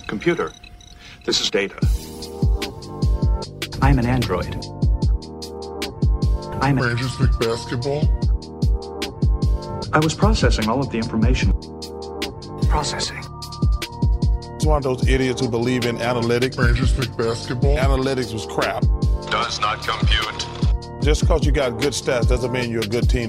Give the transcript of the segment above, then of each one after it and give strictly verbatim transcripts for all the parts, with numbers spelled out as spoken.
Computer, this is data. I'm an android. I'm a... Rangers McBasketball. I was processing all of the information. processing. It's one of those idiots who believe in analytics. Rangers McBasketball. Analytics was crap. Does not compute. Just because you got good stats doesn't mean you're a good team.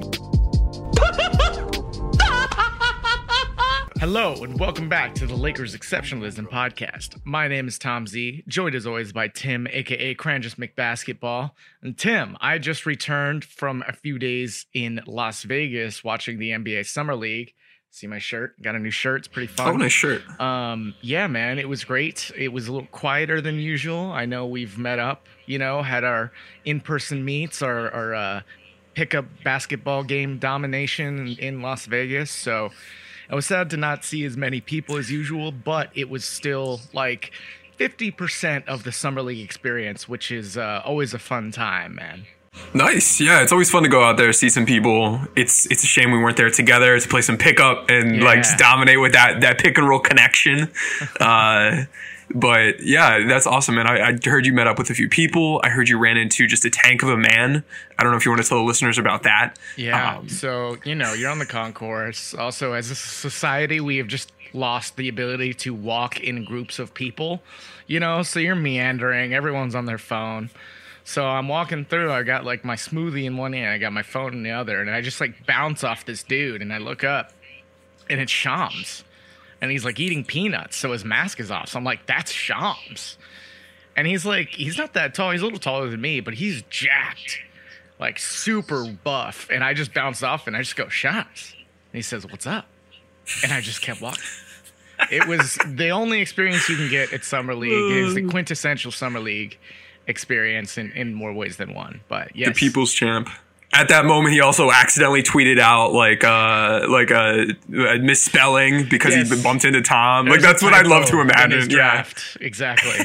Hello, and welcome back to the Lakers Exceptionalism Podcast. My name is Tom Z, joined as always by Tim, a k a. Cranjus McBasketball. And Tim, I just returned from a few days in Las Vegas watching the N B A Summer League. See my shirt? Got a new shirt. It's pretty fun. Oh, nice shirt. Um, yeah, man, it was great. It was a little quieter than usual. I know we've met up, you know, had our in-person meets, our, our uh, pickup basketball game domination in, in Las Vegas. So I was sad to not see as many people as usual, but it was still like fifty percent of the Summer League experience, which is uh, always a fun time, man. Nice. Yeah, it's always fun to go out there, see some people. It's it's a shame we weren't there together to play some pickup and Yeah. like just dominate with that that pick and roll connection. uh, but yeah, that's awesome, man. I, I heard you met up with a few people. I heard you ran into just a tank of a man. I don't know if you want to tell the listeners about that. Yeah. Um, so, you know, you're on the concourse. Also, as a society, we have just lost the ability to walk in groups of people, you know, so you're meandering. Everyone's on their phone. So I'm walking through. I got like my smoothie in one hand. I got my phone in the other. And I just like bounce off this dude. And I look up and it's Shams. And he's like eating peanuts. So his mask is off. So I'm like, that's Shams. And he's like, he's not that tall. He's a little taller than me, but he's jacked. Like super buff. And I just bounced off and I just go, Shams. And he says, what's up? And I just kept walking. It was the only experience you can get at Summer League. It is the quintessential Summer League experience in, in more ways than one. But yes. The people's champ. At that moment, he also accidentally tweeted out like uh like a, a misspelling because Yes. he bumped into Tom. There's like that's a what I'd love typo to in imagine. his Yeah. draft. Exactly.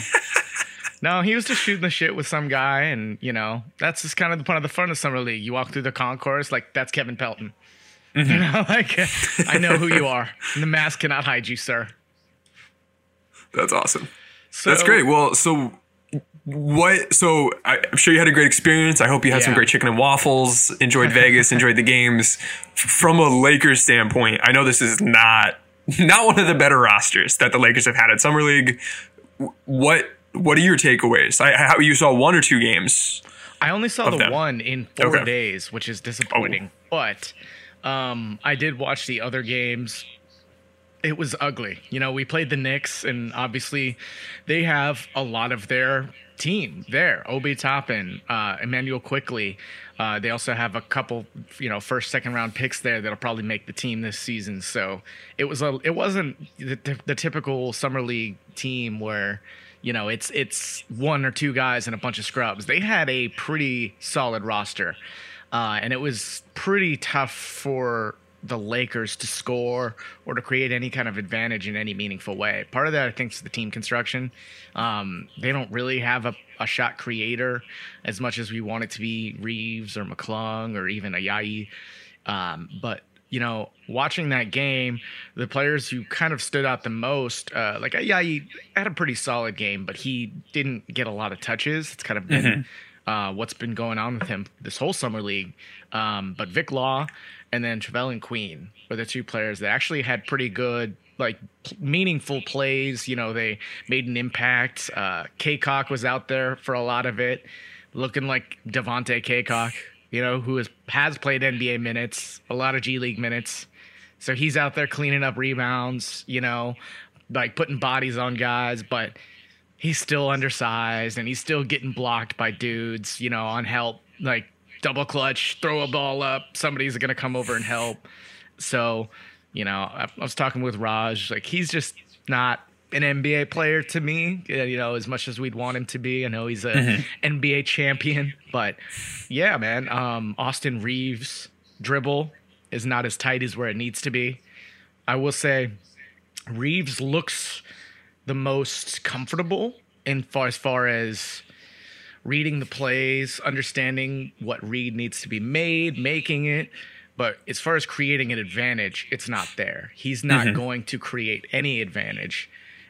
No, he was just shooting the shit with some guy, and you know that's just kind of the part of the fun of Summer League. You walk through the concourse, like that's Kevin Pelton. Mm-hmm. You know, like I know who you are. The mask cannot hide you, sir. That's awesome. So, That's great. Well, so what? So I- I'm sure you had a great experience. I hope you had some Yeah. great chicken and waffles. Enjoyed Vegas. Enjoyed the games. F- From a Lakers standpoint, I know this is not not one of the better rosters that the Lakers have had at Summer League. W- What What are your takeaways? I, how you saw one or two games? I only saw of the them. one in four Okay. days, which is disappointing. But um, I did watch the other games. It was ugly. You know, we played the Knicks, and obviously they have a lot of their team there. Obi Toppin, uh, Emmanuel Quickly. Uh, they also have a couple, you know, first, second round picks there that'll probably make the team this season. So it was a, it wasn't the, the typical Summer League team where, you know, it's it's one or two guys and a bunch of scrubs. They had a pretty solid roster, uh, and it was pretty tough for the Lakers to score or to create any kind of advantage in any meaningful way. Part of that, I think, is the team construction. Um, they don't really have a, a shot creator as much as we want it to be Reeves or McClung or even Ayayi. Um, but, you know, watching that game, the players who kind of stood out the most, uh, like Ayayi had a pretty solid game, but he didn't get a lot of touches. It's kind of been mm-hmm. uh, what's been going on with him this whole Summer League. Um, but Vic Law and then Trevelyan Queen were the two players that actually had pretty good, like, p- meaningful plays. You know, they made an impact. Uh, Kaycock was out there for a lot of it, looking like Devontae Kaycock, you know, who has, has played N B A minutes, a lot of G League minutes. So he's out there cleaning up rebounds, you know, like putting bodies on guys, but he's still undersized and he's still getting blocked by dudes, you know, on help, like, double clutch, throw a ball up, somebody's going to come over and help. So, you know, I, I was talking with Raj, like he's just not an N B A player to me, you know, as much as we'd want him to be. I know he's a mm-hmm. N B A champion, but yeah, man, um, Austin Reeves' dribble is not as tight as where it needs to be. I will say Reeves looks the most comfortable in far as far as reading the plays, understanding what read needs to be made, making it. But as far as creating an advantage, it's not there. He's not mm-hmm. going to create any advantage.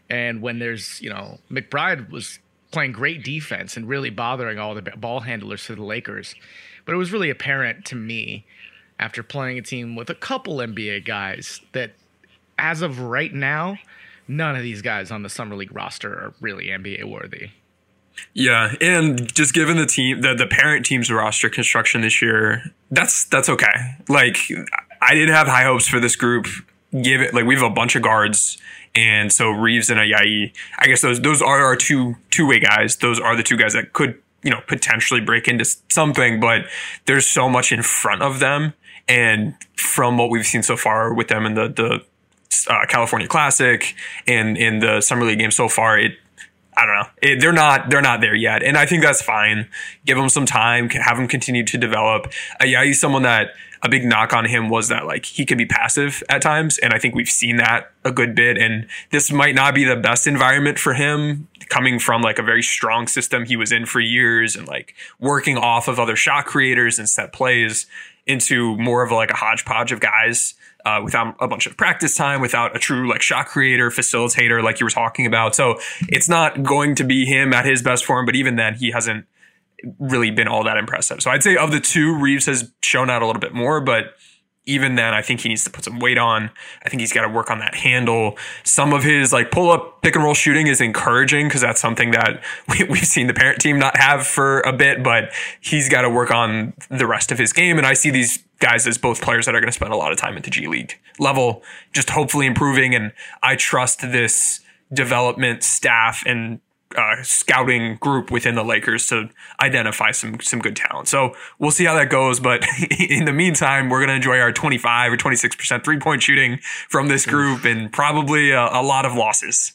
And when there's, you know, McBride was playing great defense and really bothering all the ball handlers for the Lakers. But it was really apparent to me after playing a team with a couple N B A guys that as of right now, none of these guys on the Summer League roster are really N B A worthy. Yeah, and just given the team, the, the parent team's roster construction this year, that's that's okay. Like, I didn't have high hopes for this group. Give it like we have a bunch of guards, and so Reeves and Ayayi, I guess those those are our two two way guys. Those are the two guys that could, you know, potentially break into something, but there's so much in front of them, and from what we've seen so far with them in the the uh, California Classic and in the Summer League game so far, it. I don't know. It, they're not. They're not there yet, and I think that's fine. Give them some time. Have them continue to develop. Uh, yeah, he's someone that a big knock on him was that like he can be passive at times, and I think we've seen that a good bit. And this might not be the best environment for him, coming from like a very strong system he was in for years, and like working off of other shot creators and set plays into more of a, like a hodgepodge of guys. Uh, without a bunch of practice time, without a true like shot creator, facilitator, like you were talking about. So it's not going to be him at his best form, but even then he hasn't really been all that impressive. So I'd say of the two, Reeves has shown out a little bit more, but even then I think he needs to put some weight on. I think he's got to work on that handle. Some of his like pull up pick and roll shooting is encouraging because that's something that we, we've seen the parent team not have for a bit, but he's got to work on the rest of his game. And I see these guys as both players that are going to spend a lot of time at the G League level, just hopefully improving. And I trust this development staff and uh, scouting group within the Lakers to identify some some good talent. So we'll see how that goes. But in the meantime, we're going to enjoy our twenty-five or twenty-six percent three-point shooting from this group and probably a, a lot of losses.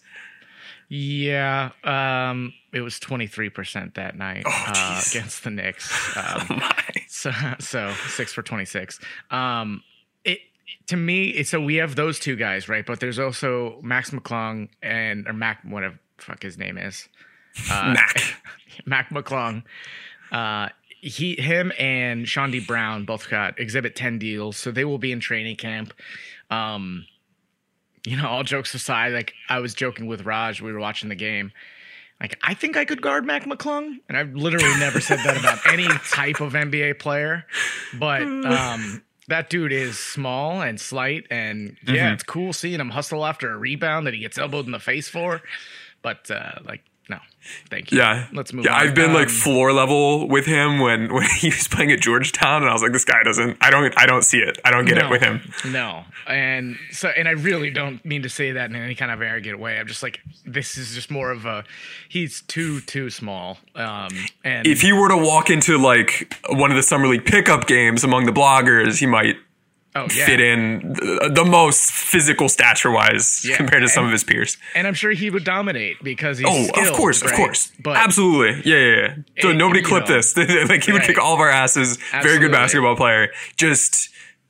Yeah, um, it was twenty-three percent that night oh, uh, against the Knicks. Um, oh my. So, so six for twenty-six. Um, it to me, so we have those two guys, right? But there's also Max McClung and or Mac, whatever the fuck his name is, uh, Mac Mac McClung. Uh, he, him, and Sean D. Brown both got Exhibit ten deals, so they will be in training camp. Um, you know, all jokes aside, like I was joking with Raj, we were watching the game. Like, I think I could guard Mac McClung, and I've literally never said that about any type of N B A player. But um, that dude is small and slight, and yeah, mm-hmm. It's cool seeing him hustle after a rebound that he gets elbowed in the face for. But uh, like, no, thank you. Yeah, let's move. Yeah, on. I've been um, like floor level with him when when he was playing at Georgetown, and I was like, this guy doesn't. I don't. I don't see it. I don't get no, it with him. No, and so, and I really don't mean to say that in any kind of arrogant way. I'm just like, this is just more of a. He's too too small. Um, and if he were to walk into like one of the summer league pickup games among the bloggers, he might. Oh, yeah. Fit in the, the most physical stature wise yeah. compared to some and, of his peers. And I'm sure he would dominate because he's Oh, skilled, of course, right? of course. But absolutely. Yeah, yeah, yeah. So it, nobody clip know, this. Like he would right. kick all of our asses. Absolutely. Very good basketball player. Just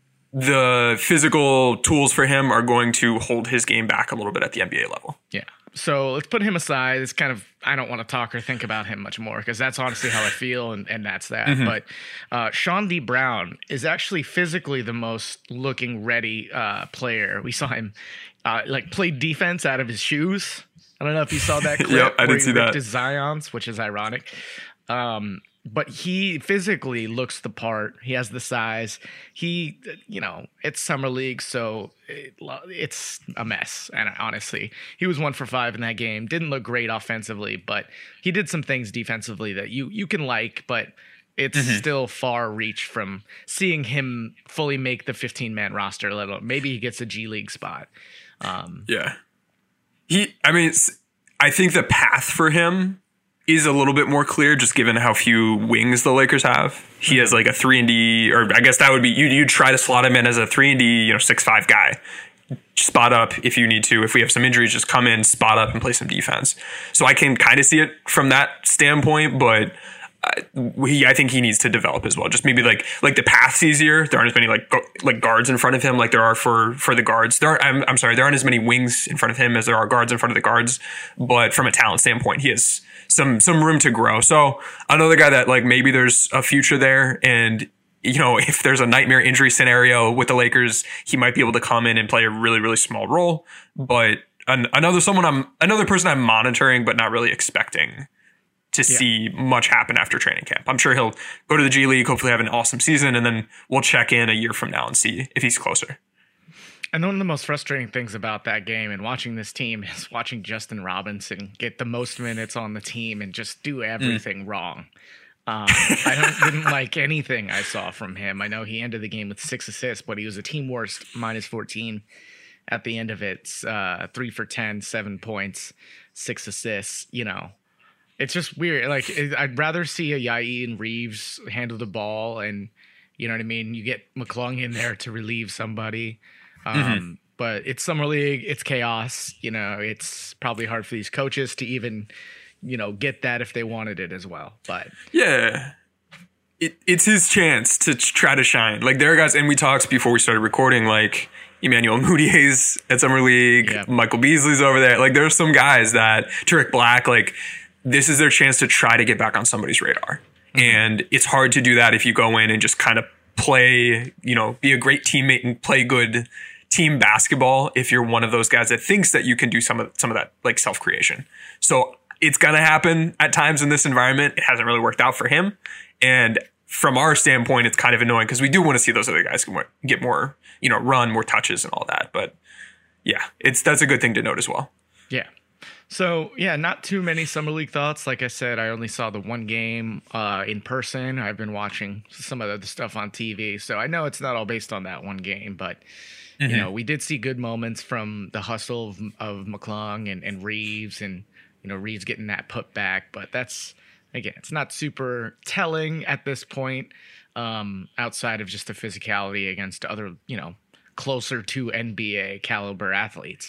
the physical tools for him are going to hold his game back a little bit at the N B A level. Yeah. So let's put him aside. It's kind of, I don't want to talk or think about him much more because that's honestly how I feel, and, and that's that. Mm-hmm. But uh, Sean D. Brown is actually physically the most looking ready uh, player. We saw him uh, like play defense out of his shoes. I don't know if you saw that clip. Yep, I did see that. His Zions, which is ironic. Um, but he physically looks the part. He has the size. He, you know, it's summer league, so it, it's a mess. And honestly, he was one for five in that game. Didn't look great offensively, but he did some things defensively that you you can like. But it's mm-hmm. still far reach from seeing him fully make the fifteen-man roster. Let alone maybe he gets a G League spot. Um, yeah, he. I mean, I think the path for him is a little bit more clear, just given how few wings the Lakers have. He has like a three and D, or I guess that would be you. You try to slot him in as a three and D, you know, six five guy. Spot up if you need to. If we have some injuries, just come in, spot up, and play some defense. So I can kind of see it from that standpoint, but he, I think he needs to develop as well. Just maybe like like the path's easier. There aren't as many like gu- like guards in front of him like there are for for the guards. There are, I'm I'm sorry, there aren't as many wings in front of him as there are guards in front of the guards. But from a talent standpoint, he has some some room to grow. So another guy that like maybe there's a future there, and you know if there's a nightmare injury scenario with the Lakers, he might be able to come in and play a really really small role. But an, another someone I'm another person I'm monitoring, but not really expecting to yeah. see much happen after training camp. I'm sure he'll go to the G League, hopefully have an awesome season, and then we'll check in a year from now and see if he's closer. And one of the most frustrating things about that game and watching this team is watching Justin Robinson get the most minutes on the team and just do everything mm. wrong. Um, I don't, didn't like anything I saw from him. I know he ended the game with six assists, but he was a team worst, minus fourteen at the end of it. Uh, three for ten, seven points, six assists, you know. It's just weird. Like, I'd rather see a Yair and Reeves handle the ball, and you know what I mean. You get McClung in there to relieve somebody, um, mm-hmm. but it's summer league. It's chaos. You know, it's probably hard for these coaches to even, you know, get that if they wanted it as well. But yeah, it, it's his chance to try to shine. Like, there are guys, and we talked before we started recording, like Emmanuel Moutier's at summer league, yep. Michael Beasley's over there. Like, there's some guys that Tarek Black, like. This is their chance to try to get back on somebody's radar. Mm-hmm. And it's hard to do that if you go in and just kind of play, you know, be a great teammate and play good team basketball if you're one of those guys that thinks that you can do some of some of that like self-creation. So it's going to happen at times in this environment. It hasn't really worked out for him. And from our standpoint, it's kind of annoying because we do want to see those other guys get more, get more, you know, run, more touches and all that. But yeah, it's that's a good thing to note as well. Yeah. So, yeah, not too many Summer League thoughts. Like I said, I only saw the one game uh, in person. I've been watching some of the stuff on T V. So I know it's not all based on that one game. But, mm-hmm. you know, we did see good moments from the hustle of, of McClung and, and Reeves and, you know, Reeves getting that put back. But that's, again, it's not super telling at this point um, outside of just the physicality against other, you know, closer to N B A caliber athletes.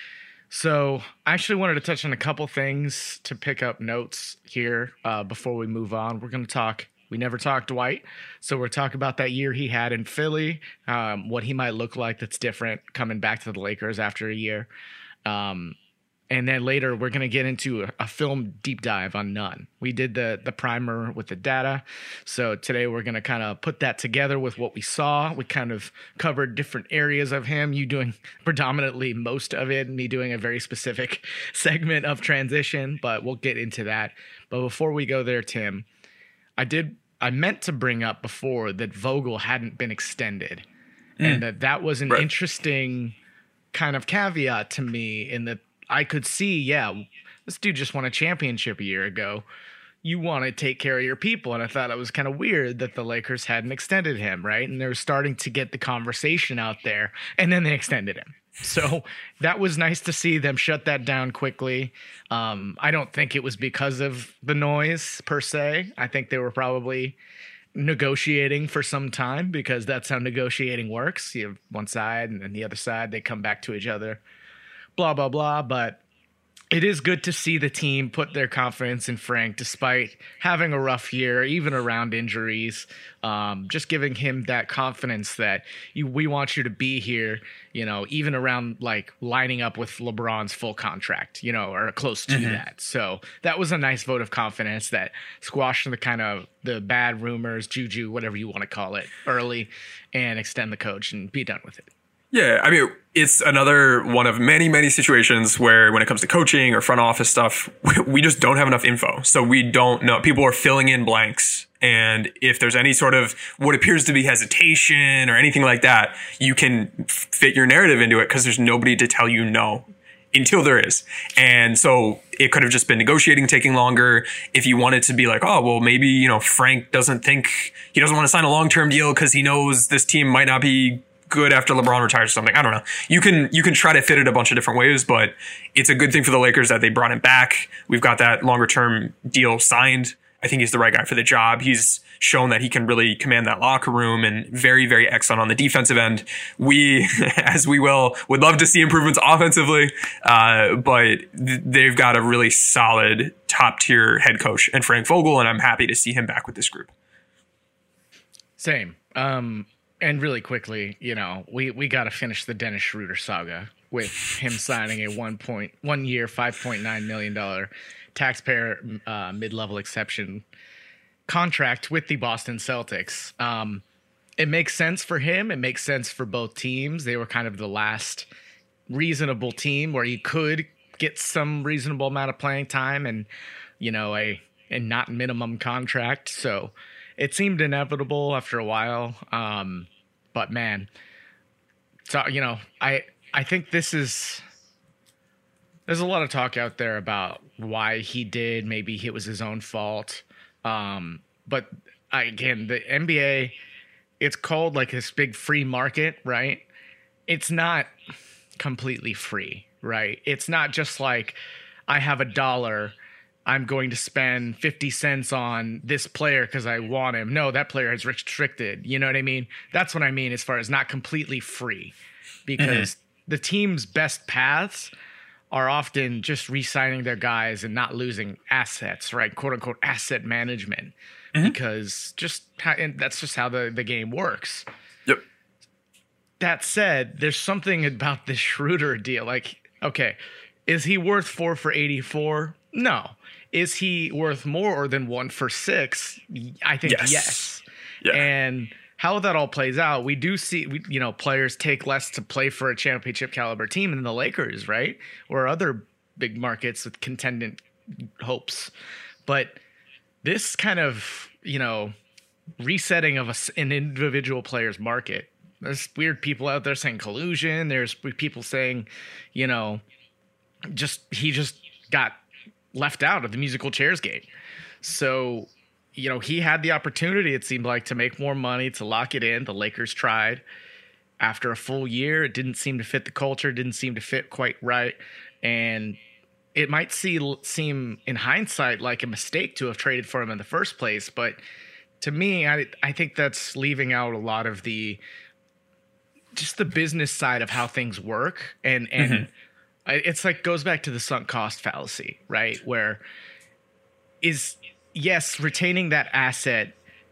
So I actually wanted to touch on a couple things to pick up notes here uh, before we move on. We're going to talk, we never talked Dwight, so we're talking about that year he had in Philly, um, what he might look like that's different coming back to the Lakers after a year. Um, and then later we're going to get into a, a film deep dive on Nunn. We did the the primer with the data. So today we're going to kind of put that together with what we saw. We kind of covered different areas of him, you doing predominantly most of it, and me doing a very specific segment of transition, but we'll get into that. But before we go there, Tim, I did I meant to bring up before that Vogel hadn't been extended, mm. and that that was an right. interesting kind of caveat to me in that I could see, yeah, this dude just won a championship a year ago. You want to take care of your people. And I thought it was kind of weird that the Lakers hadn't extended him, right? And they were starting to get the conversation out there, and then they extended him. So that was nice to see them shut that down quickly. Um, I don't think it was because of the noise per se. I think they were probably negotiating for some time because that's how negotiating works. You have one side and then the other side, they come back to each other. Blah, blah, blah. But it is good to see the team put their confidence in Frank despite having a rough year, even around injuries. Um, just giving him that confidence that you, we want you to be here, you know, even around like lining up with LeBron's full contract, you know, or close to mm-hmm. that. So that was a nice vote of confidence that squashed the kind of the bad rumors, juju, whatever you want to call it, early, and extend the coach and be done with it. Yeah, I mean, it's another one of many, many situations where when it comes to coaching or front office stuff, we just don't have enough info. So we don't know. People are filling in blanks. And if there's any sort of what appears to be hesitation or anything like that, you can fit your narrative into it because there's nobody to tell you no until there is. And so it could have just been negotiating taking longer. If you wanted to be like, oh, well, maybe, you know, Frank doesn't think he doesn't want to sign a long-term deal because he knows this team might not be good after LeBron retires or something. I don't know. You can you can try to fit it a bunch of different ways, but it's a good thing for the Lakers that they brought him back. We've got that longer term deal signed. I think he's the right guy for the job. He's shown that he can really command that locker room and very, very excellent on the defensive end. We, as we will, would love to see improvements offensively, uh, but th- they've got a really solid top tier head coach and Frank Vogel, and I'm happy to see him back with this group. Same. Um, And really quickly, you know, we, we got to finish the Dennis Schroeder saga with him signing a one point one year, five point nine million dollars taxpayer uh, mid-level exception contract with the Boston Celtics. Um, it makes sense for him. It makes sense for both teams. They were kind of the last reasonable team where he could get some reasonable amount of playing time and, you know, a, a not minimum contract. So it seemed inevitable after a while. Um, but man, so, you know, I, I think this is, there's a lot of talk out there about why he did. Maybe it was his own fault. Um, but I, again, the N B A, it's called like this big free market, right? It's not completely free, right? It's not just like I have a dollar, I'm going to spend fifty cents on this player because I want him. No, that player is restricted. You know what I mean? That's what I mean as far as not completely free, because mm-hmm. the team's best paths are often just re-signing their guys and not losing assets, right? Quote unquote asset management, mm-hmm. because just how, and that's just how the, the game works. Yep. That said, there's something about this Schroeder deal. Like, okay, is he worth four for eighty-four? No. Is he worth more than one for six? I think yes. yes. Yeah. And how that all plays out, we do see, you know, players take less to play for a championship caliber team than the Lakers, right? Or other big markets with contendant hopes. But this kind of, you know, resetting of a, an individual player's market, there's weird people out there saying collusion. There's people saying, you know, just he just got left out of the musical chairs game. So, you know, he had the opportunity, it seemed like, to make more money, to lock it in. The Lakers tried. After a full year, it didn't seem to fit the culture, didn't seem to fit quite right. And it might see, seem in hindsight like a mistake to have traded for him in the first place. But to me, I, I think that's leaving out a lot of the just the business side of how things work. And, and mm-hmm. it's like goes back to the sunk cost fallacy, right? Where is, yes, retaining that asset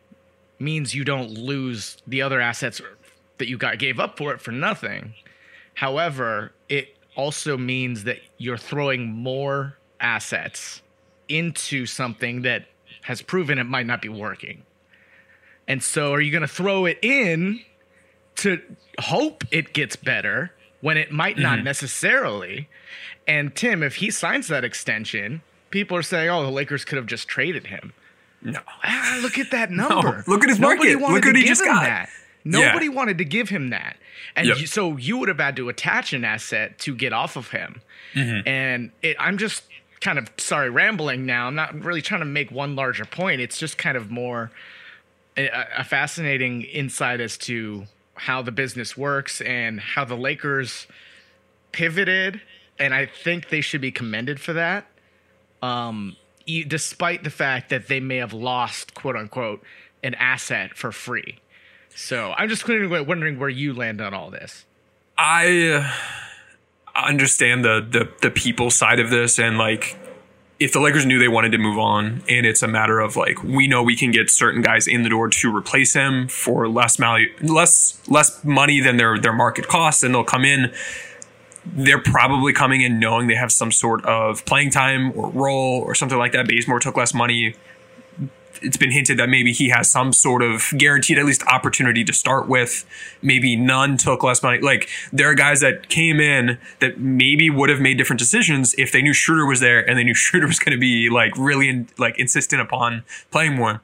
means you don't lose the other assets that you got gave up for it for nothing. However, it also means that you're throwing more assets into something that has proven it might not be working. And so are you going to throw it in to hope it gets better when it might not mm-hmm. necessarily? And Tim, if he signs that extension, people are saying, oh, the Lakers could have just traded him. No. Ah, look at that number. No. Look at his Nobody market. Look what he just got. That. Nobody yeah. wanted to give him that. And yep. you, so you would have had to attach an asset to get off of him. Mm-hmm. And it, I'm just kind of, sorry, rambling now. I'm not really trying to make one larger point. It's just kind of more a, a fascinating insight as to how the business works and how the Lakers pivoted. And I think they should be commended for that. Um, e- despite the fact that they may have lost, quote unquote, an asset for free. So I'm just wondering where you land on all this. I understand the, the, the people side of this. And like, if the Lakers knew they wanted to move on and it's a matter of like, we know we can get certain guys in the door to replace him for less value, less, less money than their, their market costs, and they'll come in. They're probably coming in knowing they have some sort of playing time or role or something like that. Bazemore took less money. It's been hinted that maybe he has some sort of guaranteed at least opportunity to start with. Maybe none took less money. Like, there are guys that came in that maybe would have made different decisions if they knew Schroeder was there and they knew Schroeder was going to be like really in, like insistent upon playing more.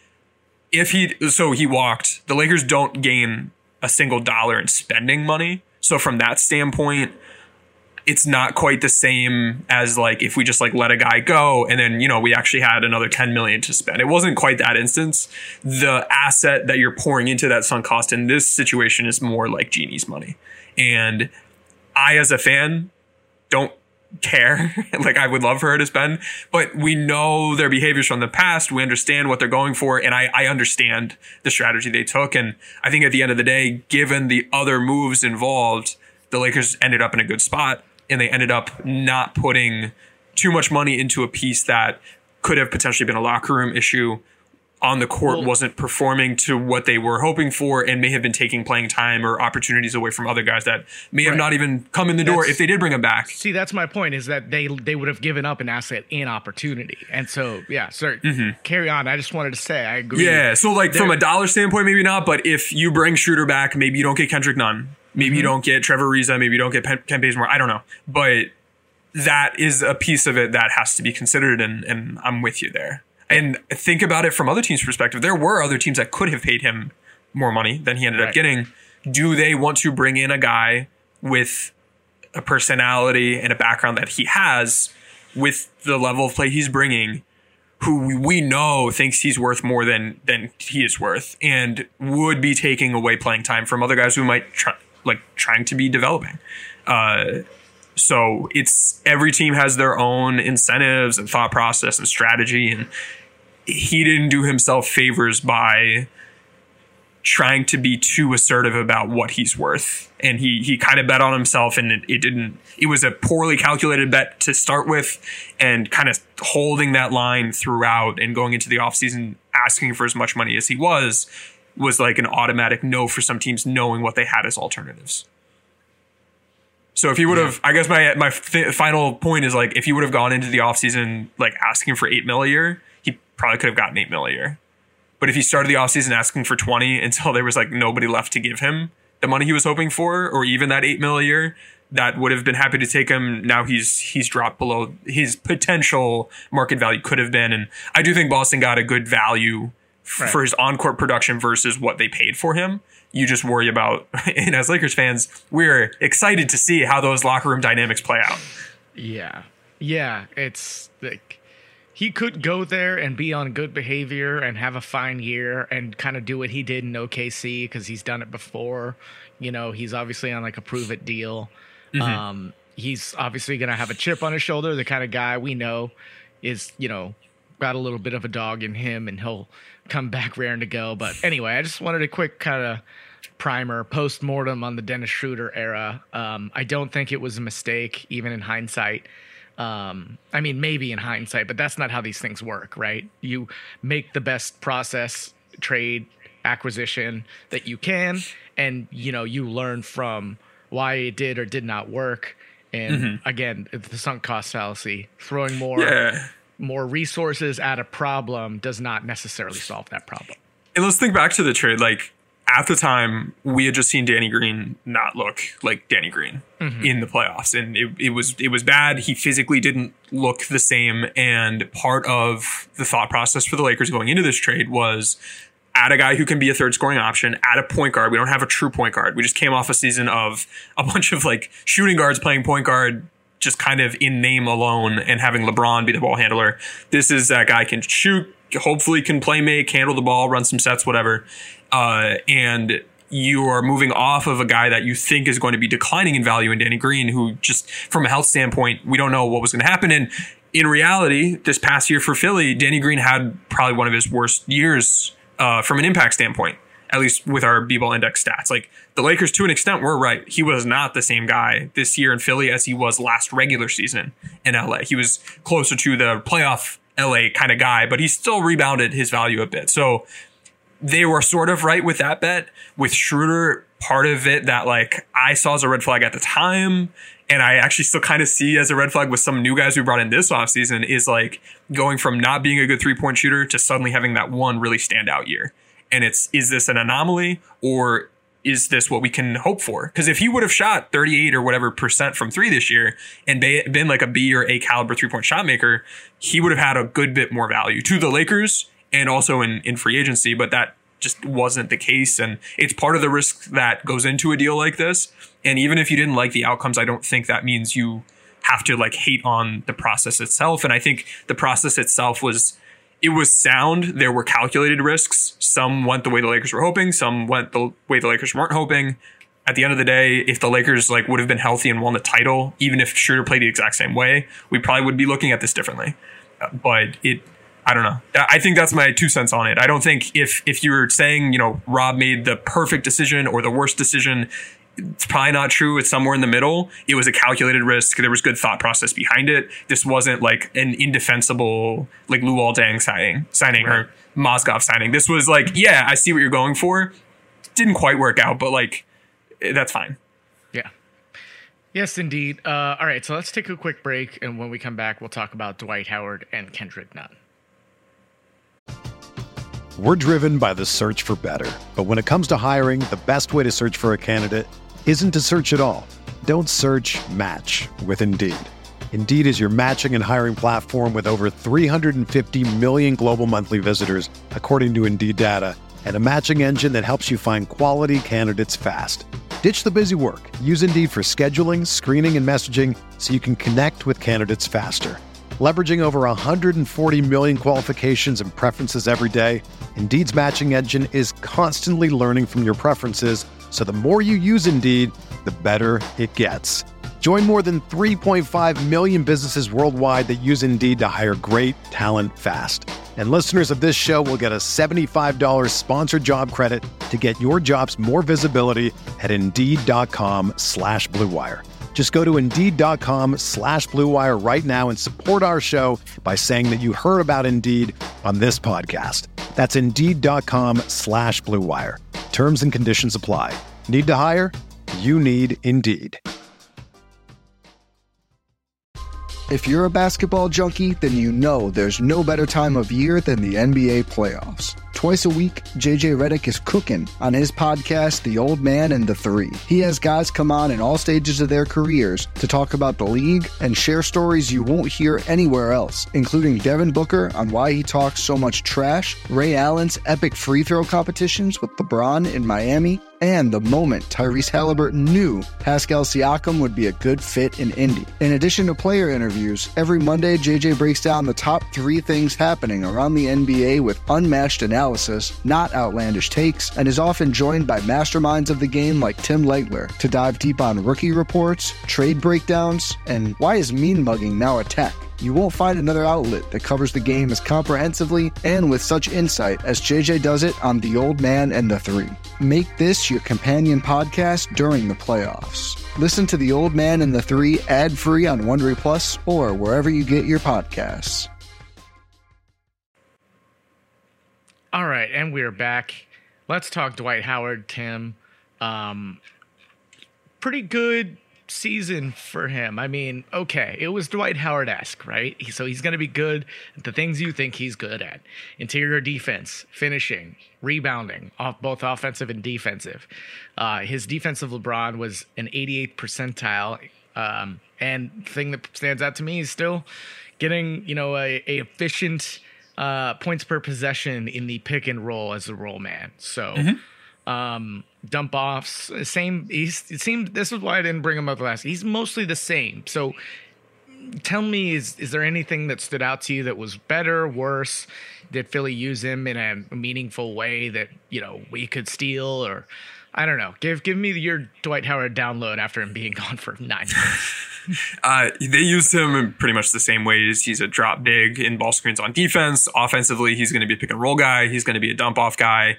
If he, so he walked, the Lakers don't gain a single dollar in spending money. So from that standpoint, it's not quite the same as like if we just like let a guy go and then, you know, we actually had another ten million to spend. It wasn't quite that instance. The asset that you're pouring into that sunk cost in this situation is more like Genie's money. And I, as a fan, don't care. Like, I would love for her to spend, but we know their behaviors from the past. We understand what they're going for. And I, I understand the strategy they took. And I think at the end of the day, given the other moves involved, the Lakers ended up in a good spot. And they ended up not putting too much money into a piece that could have potentially been a locker room issue. On the court, well, wasn't performing to what they were hoping for, and may have been taking playing time or opportunities away from other guys that may have right. not even come in the door that's, if they did bring him back. See, that's my point, is that they they would have given up an asset in opportunity. And so, yeah, sorry, mm-hmm. carry on. I just wanted to say, I agree. Yeah, so like They're, from a dollar standpoint, maybe not, but if you bring Schroeder back, maybe you don't get Kendrick Nunn. Maybe Mm-hmm. you don't get Trevor Ariza. Maybe you don't get Ken, Ken Bazemore. I don't know. But that is a piece of it that has to be considered, and, and I'm with you there. And think about it from other teams' perspective. There were other teams that could have paid him more money than he ended Right. up getting. Do they want to bring in a guy with a personality and a background that he has with the level of play he's bringing, who we know thinks he's worth more than than he is worth, and would be taking away playing time from other guys who might try, like trying to be developing? Uh, so it's every team has their own incentives and thought process and strategy, and he didn't do himself favors by trying to be too assertive about what he's worth. And he he kind of bet on himself, and it, it didn't, it was a poorly calculated bet to start with, and kind of holding that line throughout and going into the offseason asking for as much money as he was, was like an automatic no for some teams knowing what they had as alternatives. So if he would have, yeah. I guess my my f- final point is like, if he would have gone into the offseason like asking for eight mil a year, he probably could have gotten eight mil a year. But if he started the offseason asking for twenty until there was like nobody left to give him the money he was hoping for, or even that eight mil a year, that would have been happy to take him. Now he's he's dropped below his potential market value could have been. And I do think Boston got a good value f- right. for his on-court production versus what they paid for him. You just worry about, and as Lakers fans, we're excited to see how those locker room dynamics play out. Yeah. Yeah. It's like, he could go there and be on good behavior and have a fine year and kind of do what he did in O K C because he's done it before. You know, he's obviously on like a prove it deal. Mm-hmm. Um, he's obviously going to have a chip on his shoulder. The kind of guy we know is, you know, got a little bit of a dog in him, and he'll come back raring to go. But anyway, I just wanted a quick kind of primer, post-mortem on the Dennis Schroeder era. Um, I don't think it was a mistake, even in hindsight. Um, I mean, maybe in hindsight, but that's not how these things work, right? You make the best process, trade, acquisition that you can, and, you know, you learn from why it did or did not work. And mm-hmm. again, the sunk cost fallacy, throwing more, yeah. more resources at a problem does not necessarily solve that problem. And let's think back to the trade. Like, at the time, we had just seen Danny Green not look like Danny Green mm-hmm. in the playoffs. And it, it was it was bad. He physically didn't look the same. And part of the thought process for the Lakers going into this trade was add a guy who can be a third scoring option, add a point guard. We don't have a true point guard. We just came off a season of a bunch of like shooting guards playing point guard, just kind of in name alone, and having LeBron be the ball handler. This is that guy can shoot, hopefully can play make, handle the ball, run some sets, whatever. Uh, and you are moving off of a guy that you think is going to be declining in value in Danny Green, who just from a health standpoint, we don't know what was going to happen. And in reality, this past year for Philly, Danny Green had probably one of his worst years uh, from an impact standpoint, at least with our B-ball index stats. Like the Lakers, to an extent, were right. He was not the same guy this year in Philly as he was last regular season in L A. He was closer to the playoff L A kind of guy, but he still rebounded his value a bit. So they were sort of right with that bet. With Schroeder, part of it that like I saw as a red flag at the time, and I actually still kind of see as a red flag with some new guys we brought in this offseason, is like going from not being a good three-point shooter to suddenly having that one really standout year. And it's, is this an anomaly, or is this what we can hope for? Because if he would have shot thirty-eight or whatever percent from three this year and been like a B or A caliber three-point shot maker, he would have had a good bit more value to the Lakers and also in, in free agency, but that just wasn't the case. And it's part of the risk that goes into a deal like this. And even if you didn't like the outcomes, I don't think that means you have to like hate on the process itself. And I think the process itself was, it was sound. There were calculated risks. Some went the way the Lakers were hoping. Some went the way the Lakers weren't hoping. At the end of the day, if the Lakers like would have been healthy and won the title, even if Schroeder played the exact same way, we probably would be looking at this differently. Uh, but it, I don't know. I think that's my two cents on it. I don't think if if you're saying, you know, Rob made the perfect decision or the worst decision, it's probably not true. It's somewhere in the middle. It was a calculated risk. There was good thought process behind it. This wasn't like an indefensible, like Luol Deng signing, signing right. or Mozgov signing. This was like, yeah, I see what you're going for. Didn't quite work out, but like, that's fine. Yeah. Yes, indeed. Uh, all right, so let's take a quick break, and when we come back, we'll talk about Dwight Howard and Kendrick Nunn. We're driven by the search for better. But when it comes to hiring, the best way to search for a candidate isn't to search at all. Don't search, match with Indeed. Indeed is your matching and hiring platform with over three hundred fifty million global monthly visitors, according to Indeed data, and a matching engine that helps you find quality candidates fast. Ditch the busy work. Use Indeed for scheduling, screening, and messaging so you can connect with candidates faster. Leveraging over one hundred forty million qualifications and preferences every day, Indeed's matching engine is constantly learning from your preferences, so the more you use Indeed, the better it gets. Join more than three point five million businesses worldwide that use Indeed to hire great talent fast. And listeners of this show will get a seventy-five dollars sponsored job credit to get your jobs more visibility at Indeed.com slash Blue Wire. Just go to Indeed.com slash Blue Wire right now and support our show by saying that you heard about Indeed on this podcast. That's Indeed.com slash Blue Wire. Terms and conditions apply. Need to hire? You need Indeed. If you're a basketball junkie, then you know there's no better time of year than the N B A playoffs. Twice a week, J J Redick is cooking on his podcast, The Old Man and the Three. He has guys come on in all stages of their careers to talk about the league and share stories you won't hear anywhere else, including Devin Booker on why he talks so much trash, Ray Allen's epic free throw competitions with LeBron in Miami, and the moment Tyrese Halliburton knew Pascal Siakam would be a good fit in Indy. In addition to player interviews, every Monday J J breaks down the top three things happening around the N B A with unmatched analysis, not outlandish takes, and is often joined by masterminds of the game like Tim Legler to dive deep on rookie reports, trade breakdowns, and why is mean mugging now a tech. You won't find another outlet that covers the game as comprehensively and with such insight as J J does it on The Old Man and the Three. Make this your companion podcast during the playoffs. Listen to The Old Man and the Three ad-free on Wondery Plus or wherever you get your podcasts. All right, and we're back. Let's talk Dwight Howard, Tim. Um, pretty good season for him. I mean, okay, it was Dwight Howard-esque, right? So he's going to be good at the things you think he's good at. Interior defense, finishing, rebounding, off both offensive and defensive. Uh, his defensive LeBron was an eighty-eighth percentile. Um, and the thing that stands out to me is still getting, you know, a, a efficient uh, points per possession in the pick and roll as a roll man. So, mm-hmm. um, dump offs, same. He's, it seemed this is why I didn't bring him up last. He's mostly the same. So, tell me, is is there anything that stood out to you that was better, worse? Did Philly use him in a meaningful way that, you know, we could steal, or I don't know? Give give me your Dwight Howard download after him being gone for nine months. uh, they used him in pretty much the same ways. He's a drop big in ball screens on defense. Offensively, he's going to be a pick and roll guy. He's going to be a dump off guy.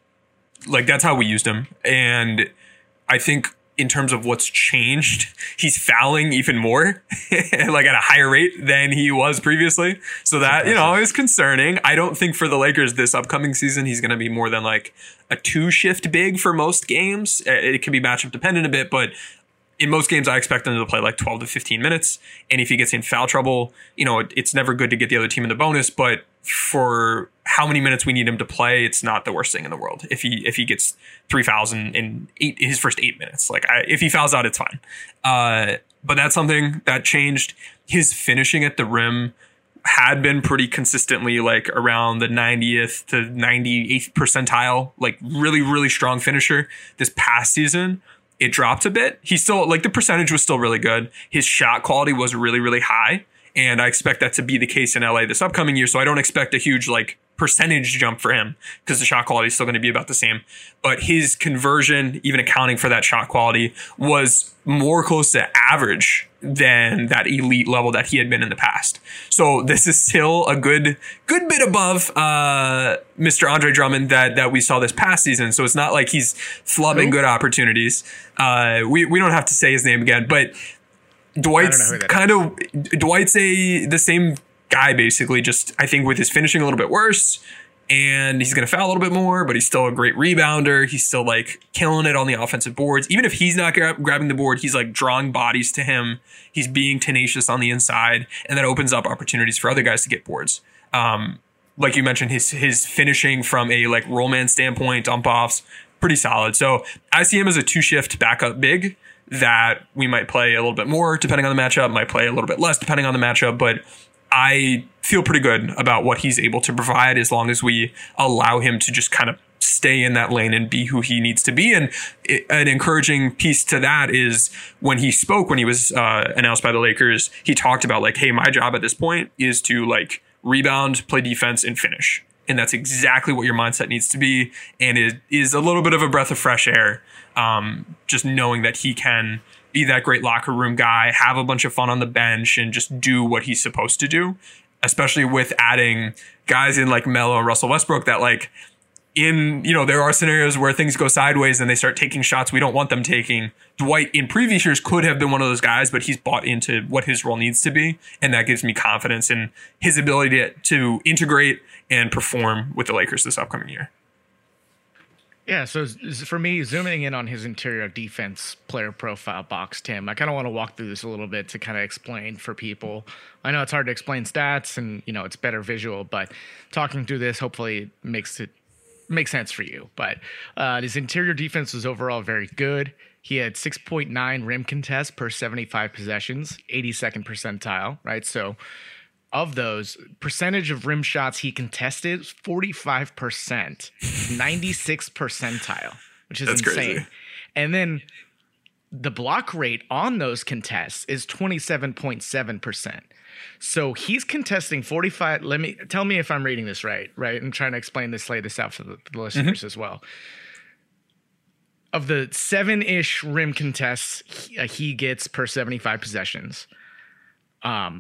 Like, that's how we used him. And I think in terms of what's changed, he's fouling even more, like at a higher rate than he was previously. So that, you know, is concerning. I don't think for the Lakers this upcoming season, he's going to be more than like a two shift big for most games. It can be matchup dependent a bit, but in most games, I expect him to play like twelve to fifteen minutes. And if he gets in foul trouble, you know, it, it's never good to get the other team in the bonus, but for how many minutes we need him to play, it's not the worst thing in the world. If he if he gets three fouls in, in eight, his first eight minutes, like I, if he fouls out, it's fine. Uh, but that's something that changed. His finishing at the rim had been pretty consistently like around the ninetieth to ninety-eighth percentile, like really, really strong finisher. This past season, it dropped a bit. He still, like, the percentage was still really good. His shot quality was really, really high. And I expect that to be the case in L A this upcoming year. So I don't expect a huge, like, percentage jump for him because the shot quality is still going to be about the same. But his conversion, even accounting for that shot quality, was more close to average than that elite level that he had been in the past. So this is still a good, good bit above uh, Mister Andre Drummond that that we saw this past season. So it's not like he's flubbing good opportunities. Uh, we we don't have to say his name again, but Dwight's kind is. of Dwight's a the same guy basically. Just I think with his finishing a little bit worse. And he's going to foul a little bit more, but he's still a great rebounder. He's still like killing it on the offensive boards. Even if he's not gra- grabbing the board, he's like drawing bodies to him. He's being tenacious on the inside, and that opens up opportunities for other guys to get boards. Um, like you mentioned, his his finishing from a like roll man standpoint, dump offs, pretty solid. So I see him as a two shift backup big that we might play a little bit more depending on the matchup, might play a little bit less depending on the matchup, but I feel pretty good about what he's able to provide as long as we allow him to just kind of stay in that lane and be who he needs to be. And it, an encouraging piece to that is when he spoke, when he was uh, announced by the Lakers, he talked about like, hey, my job at this point is to like rebound, play defense, and finish. And that's exactly what your mindset needs to be. And it is a little bit of a breath of fresh air, um, just knowing that he can be that great locker room guy, have a bunch of fun on the bench, and just do what he's supposed to do, especially with adding guys in like Melo and Russell Westbrook that like in, you know, there are scenarios where things go sideways and they start taking shots we don't want them taking. Dwight in previous years could have been one of those guys, but he's bought into what his role needs to be. And that gives me confidence in his ability to, to integrate and perform with the Lakers this upcoming year. Yeah, so for me, zooming in on his interior defense player profile box, Tim, I kind of want to walk through this a little bit to kind of explain for people. I know it's hard to explain stats and, you know, it's better visual, but talking through this hopefully makes it make sense for you. But uh, his interior defense was overall very good. He had six point nine rim contests per seventy-five possessions, eighty-second percentile, right? So of those, percentage of rim shots he contested, forty-five percent, ninety-sixth percentile, which is That's insane. Crazy. And then the block rate on those contests is twenty-seven point seven percent. So he's contesting forty-five. Let me tell me if I'm reading this right, right? I'm trying to explain this, lay this out for the, the listeners mm-hmm. as well. Of the seven-ish rim contests he, uh, he gets per seventy-five possessions, um,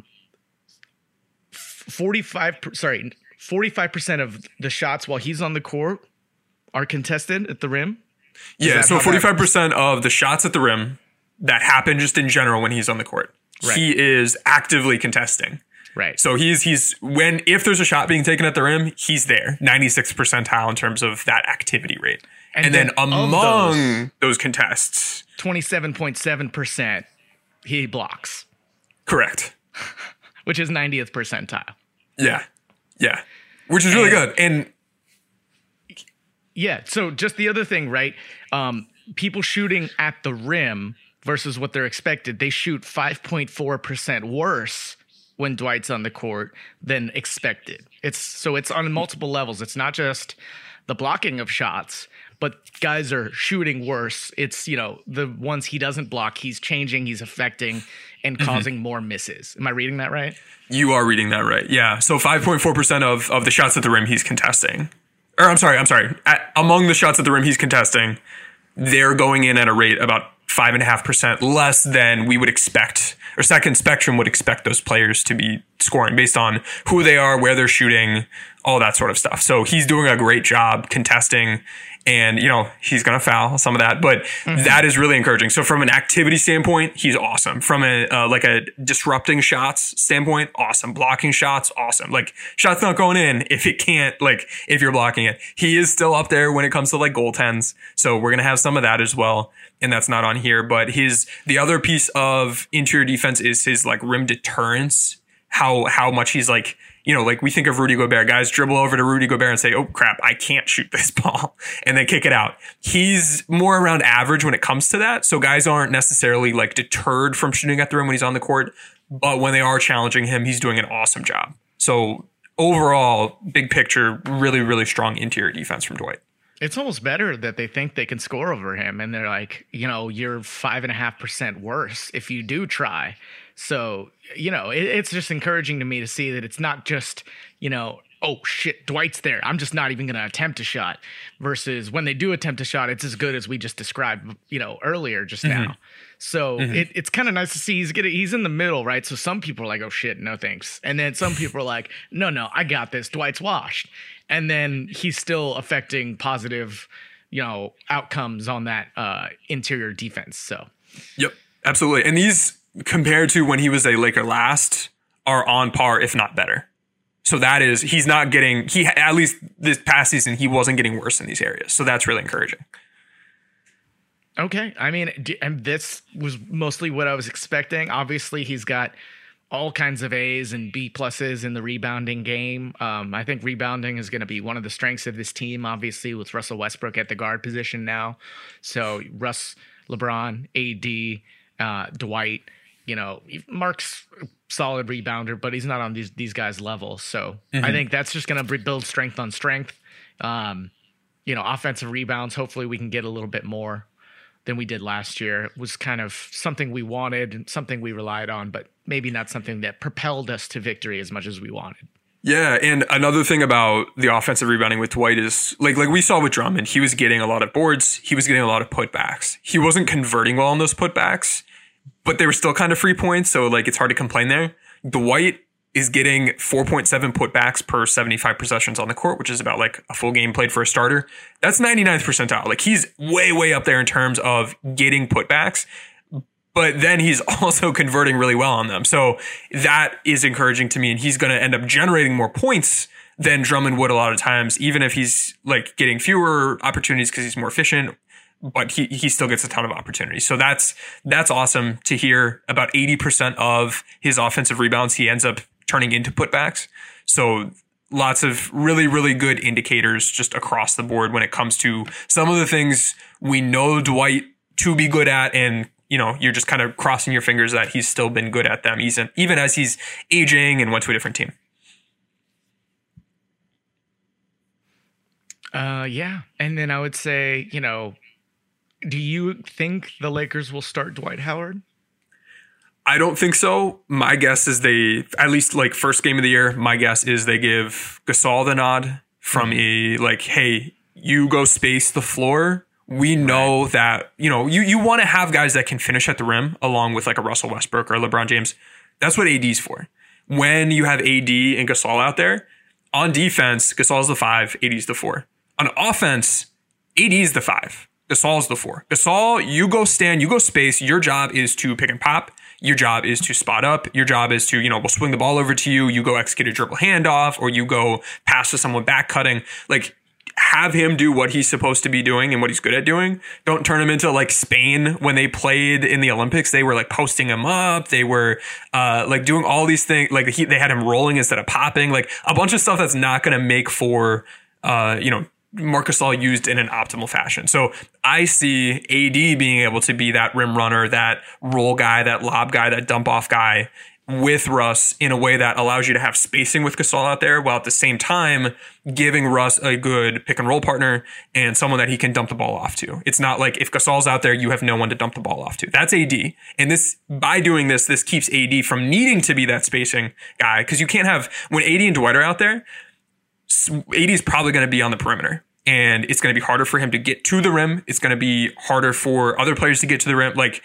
forty-five, sorry, forty-five percent of the shots while he's on the court are contested at the rim. Is yeah, so forty-five percent of the shots at the rim that happen just in general when he's on the court, right. He is actively contesting. Right. So he's he's when if there's a shot being taken at the rim, he's there, ninety-sixth percentile in terms of that activity rate. And, and then, then among those, those contests, twenty-seven point seven percent he blocks. Correct. Which is ninetieth percentile. Yeah. Yeah. Which is really and, good. And yeah. So just the other thing, right? Um, people shooting at the rim versus what they're expected, they shoot five point four percent worse when Dwight's on the court than expected. It's so it's on multiple levels. It's not just the blocking of shots, but guys are shooting worse. It's, you know, the ones he doesn't block, he's changing, he's affecting and causing mm-hmm. more misses. Am I reading that right? You are reading that right. Yeah. So five point four percent of, of the shots at the rim he's contesting. Or I'm sorry, I'm sorry. At, among the shots at the rim he's contesting, they're going in at a rate about five point five percent less than we would expect, or Second Spectrum would expect those players to be scoring based on who they are, where they're shooting, all that sort of stuff. So he's doing a great job contesting. And, you know, he's going to foul some of that, but mm-hmm. that is really encouraging. So from an activity standpoint, he's awesome. From a, uh, like a disrupting shots standpoint, awesome. Blocking shots, awesome. Like shots not going in if it can't, like if you're blocking it. He is still up there when it comes to like goaltends. So we're going to have some of that as well. And that's not on here, but his, the other piece of interior defense is his like rim deterrence. How, how much he's like, you know, like we think of Rudy Gobert, guys dribble over to Rudy Gobert and say, oh crap, I can't shoot this ball, and then kick it out. He's more around average when it comes to that. So guys aren't necessarily like deterred from shooting at the rim when he's on the court, but when they are challenging him, he's doing an awesome job. So overall, big picture, really, really strong interior defense from Dwight. It's almost better that they think they can score over him, and they're like, you know, you're five and a half percent worse if you do try. So, you know, it, it's just encouraging to me to see that it's not just, you know, oh shit, Dwight's there, I'm just not even going to attempt a shot, versus when they do attempt a shot, it's as good as we just described, you know, earlier just mm-hmm. now. So mm-hmm. it, it's kind of nice to see he's getting, he's in the middle, right? So some people are like, oh shit, no thanks. And then some people are like, no, no, I got this. Dwight's washed. And then he's still affecting positive, you know, outcomes on that uh, interior defense. So, yep, absolutely. And these, compared to when he was a Laker last, are on par, if not better. So that is, he's not getting, he at least this past season, he wasn't getting worse in these areas. So that's really encouraging. Okay. I mean, and this was mostly what I was expecting. Obviously, he's got all kinds of A's and B pluses in the rebounding game. Um, I think rebounding is going to be one of the strengths of this team, obviously, with Russell Westbrook at the guard position now. So Russ, LeBron, A D, uh, Dwight, you know, Mark's a solid rebounder, but he's not on these these guys' level. So mm-hmm. I think that's just going to build strength on strength. Um, you know, offensive rebounds, hopefully we can get a little bit more than we did last year. It was kind of something we wanted and something we relied on, but maybe not something that propelled us to victory as much as we wanted. Yeah, and another thing about the offensive rebounding with Dwight is, like like we saw with Drummond, he was getting a lot of boards, he was getting a lot of putbacks. He wasn't converting well on those putbacks, but they were still kind of free points, so like it's hard to complain there. Dwight is getting four point seven putbacks per seventy-five possessions on the court, which is about like a full game played for a starter. That's ninety-ninth percentile. Like he's way, way up there in terms of getting putbacks, but then he's also converting really well on them. So that is encouraging to me, and he's going to end up generating more points than Drummond would a lot of times, even if he's like getting fewer opportunities because he's more efficient, but he, he still gets a ton of opportunities. So that's, that's awesome to hear. About eighty percent of his offensive rebounds, he ends up turning into putbacks. So lots of really, really good indicators just across the board when it comes to some of the things we know Dwight to be good at. And, you know, you're just kind of crossing your fingers that he's still been good at them, even, even as he's aging and went to a different team. Uh, yeah. And then I would say, you know, do you think the Lakers will start Dwight Howard? I don't think so. My guess is they, at least like first game of the year, my guess is they give Gasol the nod from mm-hmm. a like, hey, you go space the floor. We know right. that, you know, you, you want to have guys that can finish at the rim along with like a Russell Westbrook or LeBron James. That's what A D's for. When you have A D and Gasol out there, on defense, Gasol's the five, A D's the four. On offense, A D's the five, Gasol's the four. Gasol, you go stand, you go space. Your job is to pick and pop. Your job is to spot up. Your job is to, you know, we'll swing the ball over to you. You go execute a dribble handoff, or you go pass to someone back cutting. Like, have him do what he's supposed to be doing and what he's good at doing. Don't turn him into like Spain when they played in the Olympics. They were like posting him up. They were uh, like doing all these things. Like he, they had him rolling instead of popping. Like a bunch of stuff that's not going to make for, uh, you know, Marc Gasol used in an optimal fashion. So I see A D being able to be that rim runner, that roll guy, that lob guy, that dump off guy with Russ in a way that allows you to have spacing with Gasol out there, while at the same time giving Russ a good pick and roll partner and someone that he can dump the ball off to. It's not like if Gasol's out there, you have no one to dump the ball off to. That's A D. And this, by doing this, this keeps A D from needing to be that spacing guy, because you can't have, when A D and Dwight are out there, A D is probably going to be on the perimeter, and it's going to be harder for him to get to the rim. It's going to be harder for other players to get to the rim. Like,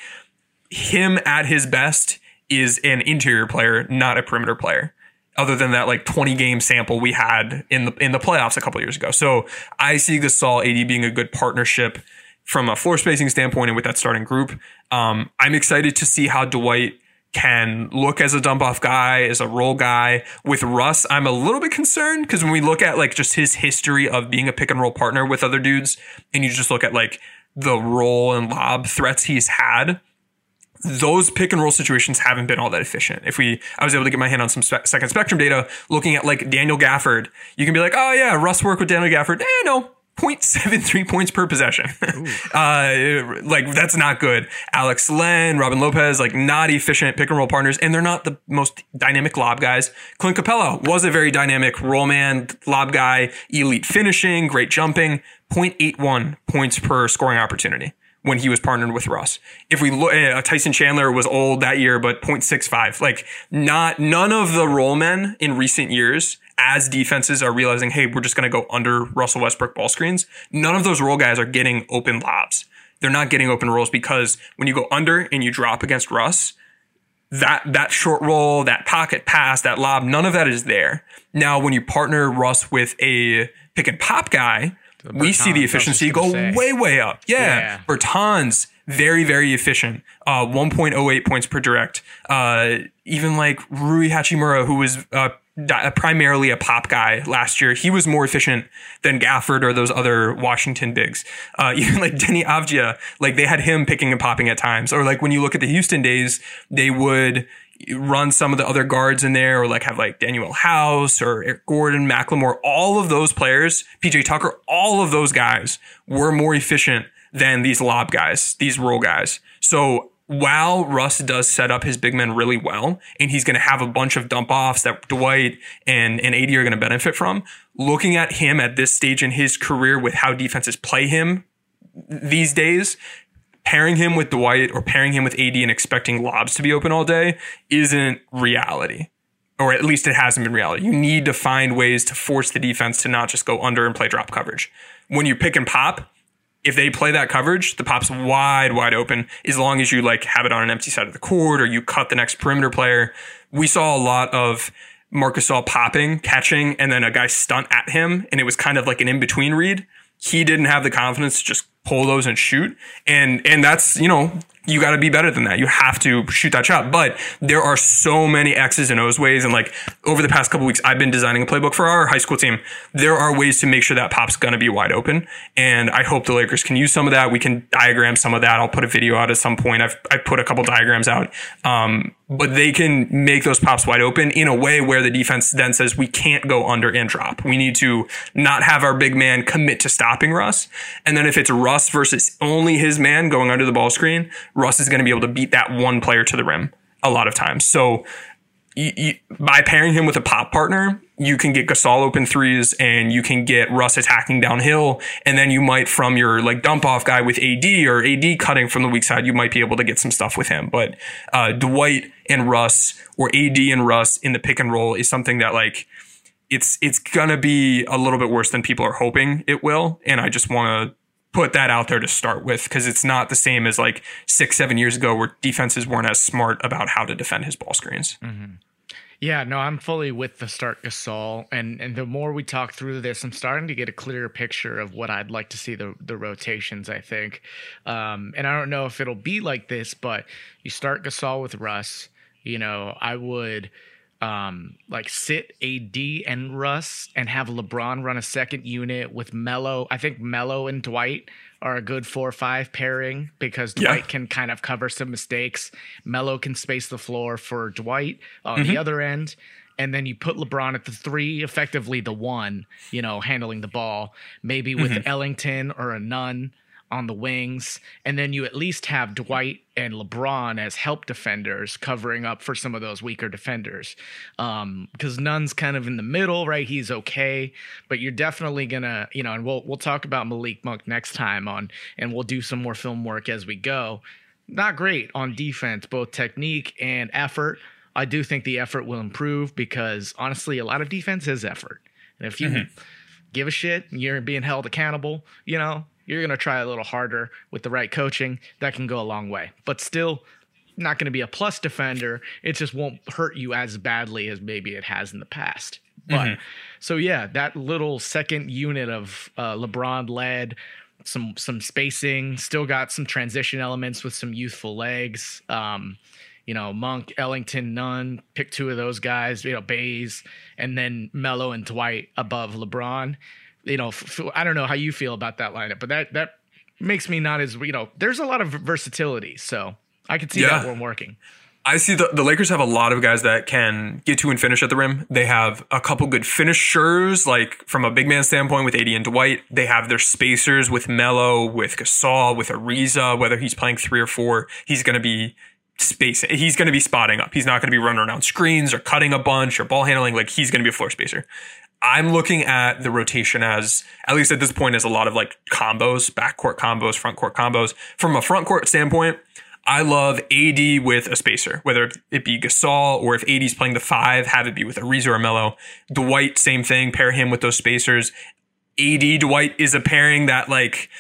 him at his best is an interior player, not a perimeter player, other than that like twenty game sample we had in the in the playoffs a couple of years ago. So I see Gasol, A D being a good partnership from a floor spacing standpoint and with that starting group. Um, I'm excited to see how Dwight can look as a dump off guy, as a roll guy. With Russ, I'm a little bit concerned, because when we look at like just his history of being a pick and roll partner with other dudes, and you just look at like the roll and lob threats he's had, those pick and roll situations haven't been all that efficient. If we, I was able to get my hand on some spe- second spectrum data looking at like Daniel Gafford, you can be like, oh yeah, Russ worked with Daniel Gafford. Eh, no. zero point seven three points per possession. uh, like, that's not good. Alex Len, Robin Lopez, like, not efficient pick and roll partners, and they're not the most dynamic lob guys. Clint Capella was a very dynamic roll man, lob guy, elite finishing, great jumping. zero point eight one points per scoring opportunity when he was partnered with Russ. If we look, uh, Tyson Chandler was old that year, but zero point six five. Like, not none of the roll men in recent years, as defenses are realizing, hey, we're just going to go under Russell Westbrook ball screens, none of those roll guys are getting open lobs. They're not getting open rolls, because when you go under and you drop against Russ, that that short roll, that pocket pass, that lob, none of that is there. Now, when you partner Russ with a pick and pop guy, Bertans, we see the efficiency go say. way, way up. Yeah. yeah. Bertans, very, very efficient. Uh, one point oh eight points per direct. Uh, even like Rui Hachimura, who was uh, primarily a pop guy last year, he was more efficient than Gafford or those other Washington bigs. Uh, even like Denny Avdia, like they had him picking and popping at times. Or like when you look at the Houston days, they would run some of the other guards in there, or like have like Daniel House or Eric Gordon, Macklemore, all of those players, P J Tucker, all of those guys were more efficient than these lob guys, these roll guys. So while Russ does set up his big men really well, and he's going to have a bunch of dump offs that Dwight and, and A D are going to benefit from, looking at him at this stage in his career with how defenses play him these days, pairing him with Dwight or pairing him with A D and expecting lobs to be open all day isn't reality. Or at least it hasn't been reality. You need to find ways to force the defense to not just go under and play drop coverage. When you pick and pop, if they play that coverage, the pop's wide, wide open, as long as you like have it on an empty side of the court or you cut the next perimeter player. We saw a lot of Marc Gasol popping, catching, and then a guy stunt at him, and it was kind of like an in-between read. He didn't have the confidence to just pull those and shoot. And and that's, you know, you got to be better than that. You have to shoot that shot. But there are so many X's and O's ways. And like over the past couple weeks, I've been designing a playbook for our high school team. There are ways to make sure that pop's going to be wide open. And I hope the Lakers can use some of that. We can diagram some of that. I'll put a video out at some point. I've I put a couple diagrams out. Um, but they can make those pops wide open in a way where the defense then says we can't go under and drop. We need to not have our big man commit to stopping Russ. And then if it's Russ versus only his man going under the ball screen, Russ is going to be able to beat that one player to the rim a lot of times. So you, you, by pairing him with a pop partner, you can get Gasol open threes and you can get Russ attacking downhill. And then you might, from your like dump off guy with A D or A D cutting from the weak side, you might be able to get some stuff with him. But uh, Dwight and Russ or A D and Russ in the pick and roll is something that like it's it's gonna be a little bit worse than people are hoping it will. And I just want to put that out there to start with, because it's not the same as like six, seven years ago where defenses weren't as smart about how to defend his ball screens. Mm-hmm. Yeah, no, I'm fully with the start Gasol. And and the more we talk through this, I'm starting to get a clearer picture of what I'd like to see the, the rotations, I think. Um, and I don't know if it'll be like this, but you start Gasol with Russ. You know, I would um, like sit A D and Russ and have LeBron run a second unit with Melo. I think Melo and Dwight are a good four or five pairing because Dwight yeah. can kind of cover some mistakes. Melo can space the floor for Dwight on mm-hmm. the other end. And then you put LeBron at the three, effectively the one, you know, handling the ball, maybe with mm-hmm. Ellington or a Nunn on the wings. And then you at least have Dwight and LeBron as help defenders covering up for some of those weaker defenders. Um, because Nunn's kind of in the middle, right? He's okay, but you're definitely gonna, you know, and we'll, we'll talk about Malik Monk next time on, and we'll do some more film work as we go. Not great on defense, both technique and effort. I do think the effort will improve because honestly, a lot of defense is effort. And if you mm-hmm. give a shit, you're being held accountable, you know, you're going to try a little harder with the right coaching. That can go a long way. But still, not going to be a plus defender. It just won't hurt you as badly as maybe it has in the past. But mm-hmm. so, yeah, that little second unit of uh, LeBron-led, some some spacing, still got some transition elements with some youthful legs. Um, you know, Monk, Ellington, Nunn, pick two of those guys, you know, Bays, and then Melo and Dwight above LeBron. You know, f- f- I don't know how you feel about that lineup, but that that makes me not as, you know, there's a lot of versatility. So I could see yeah. that one working. I see the, the Lakers have a lot of guys that can get to and finish at the rim. They have a couple good finishers, like from a big man standpoint with A D and Dwight. They have their spacers with Melo, with Gasol, with Ariza. Whether he's playing three or four, he's going to be spacing. He's going to be spotting up. He's not going to be running around screens or cutting a bunch or ball handling. Like, he's going to be a floor spacer. I'm looking at the rotation as, at least at this point, as a lot of like combos, backcourt combos, front court combos. From a front court standpoint, I love A D with a spacer, whether it be Gasol or if A D's playing the five, have it be with Ariza or Melo. Dwight, same thing, pair him with those spacers. A D Dwight is a pairing that, like,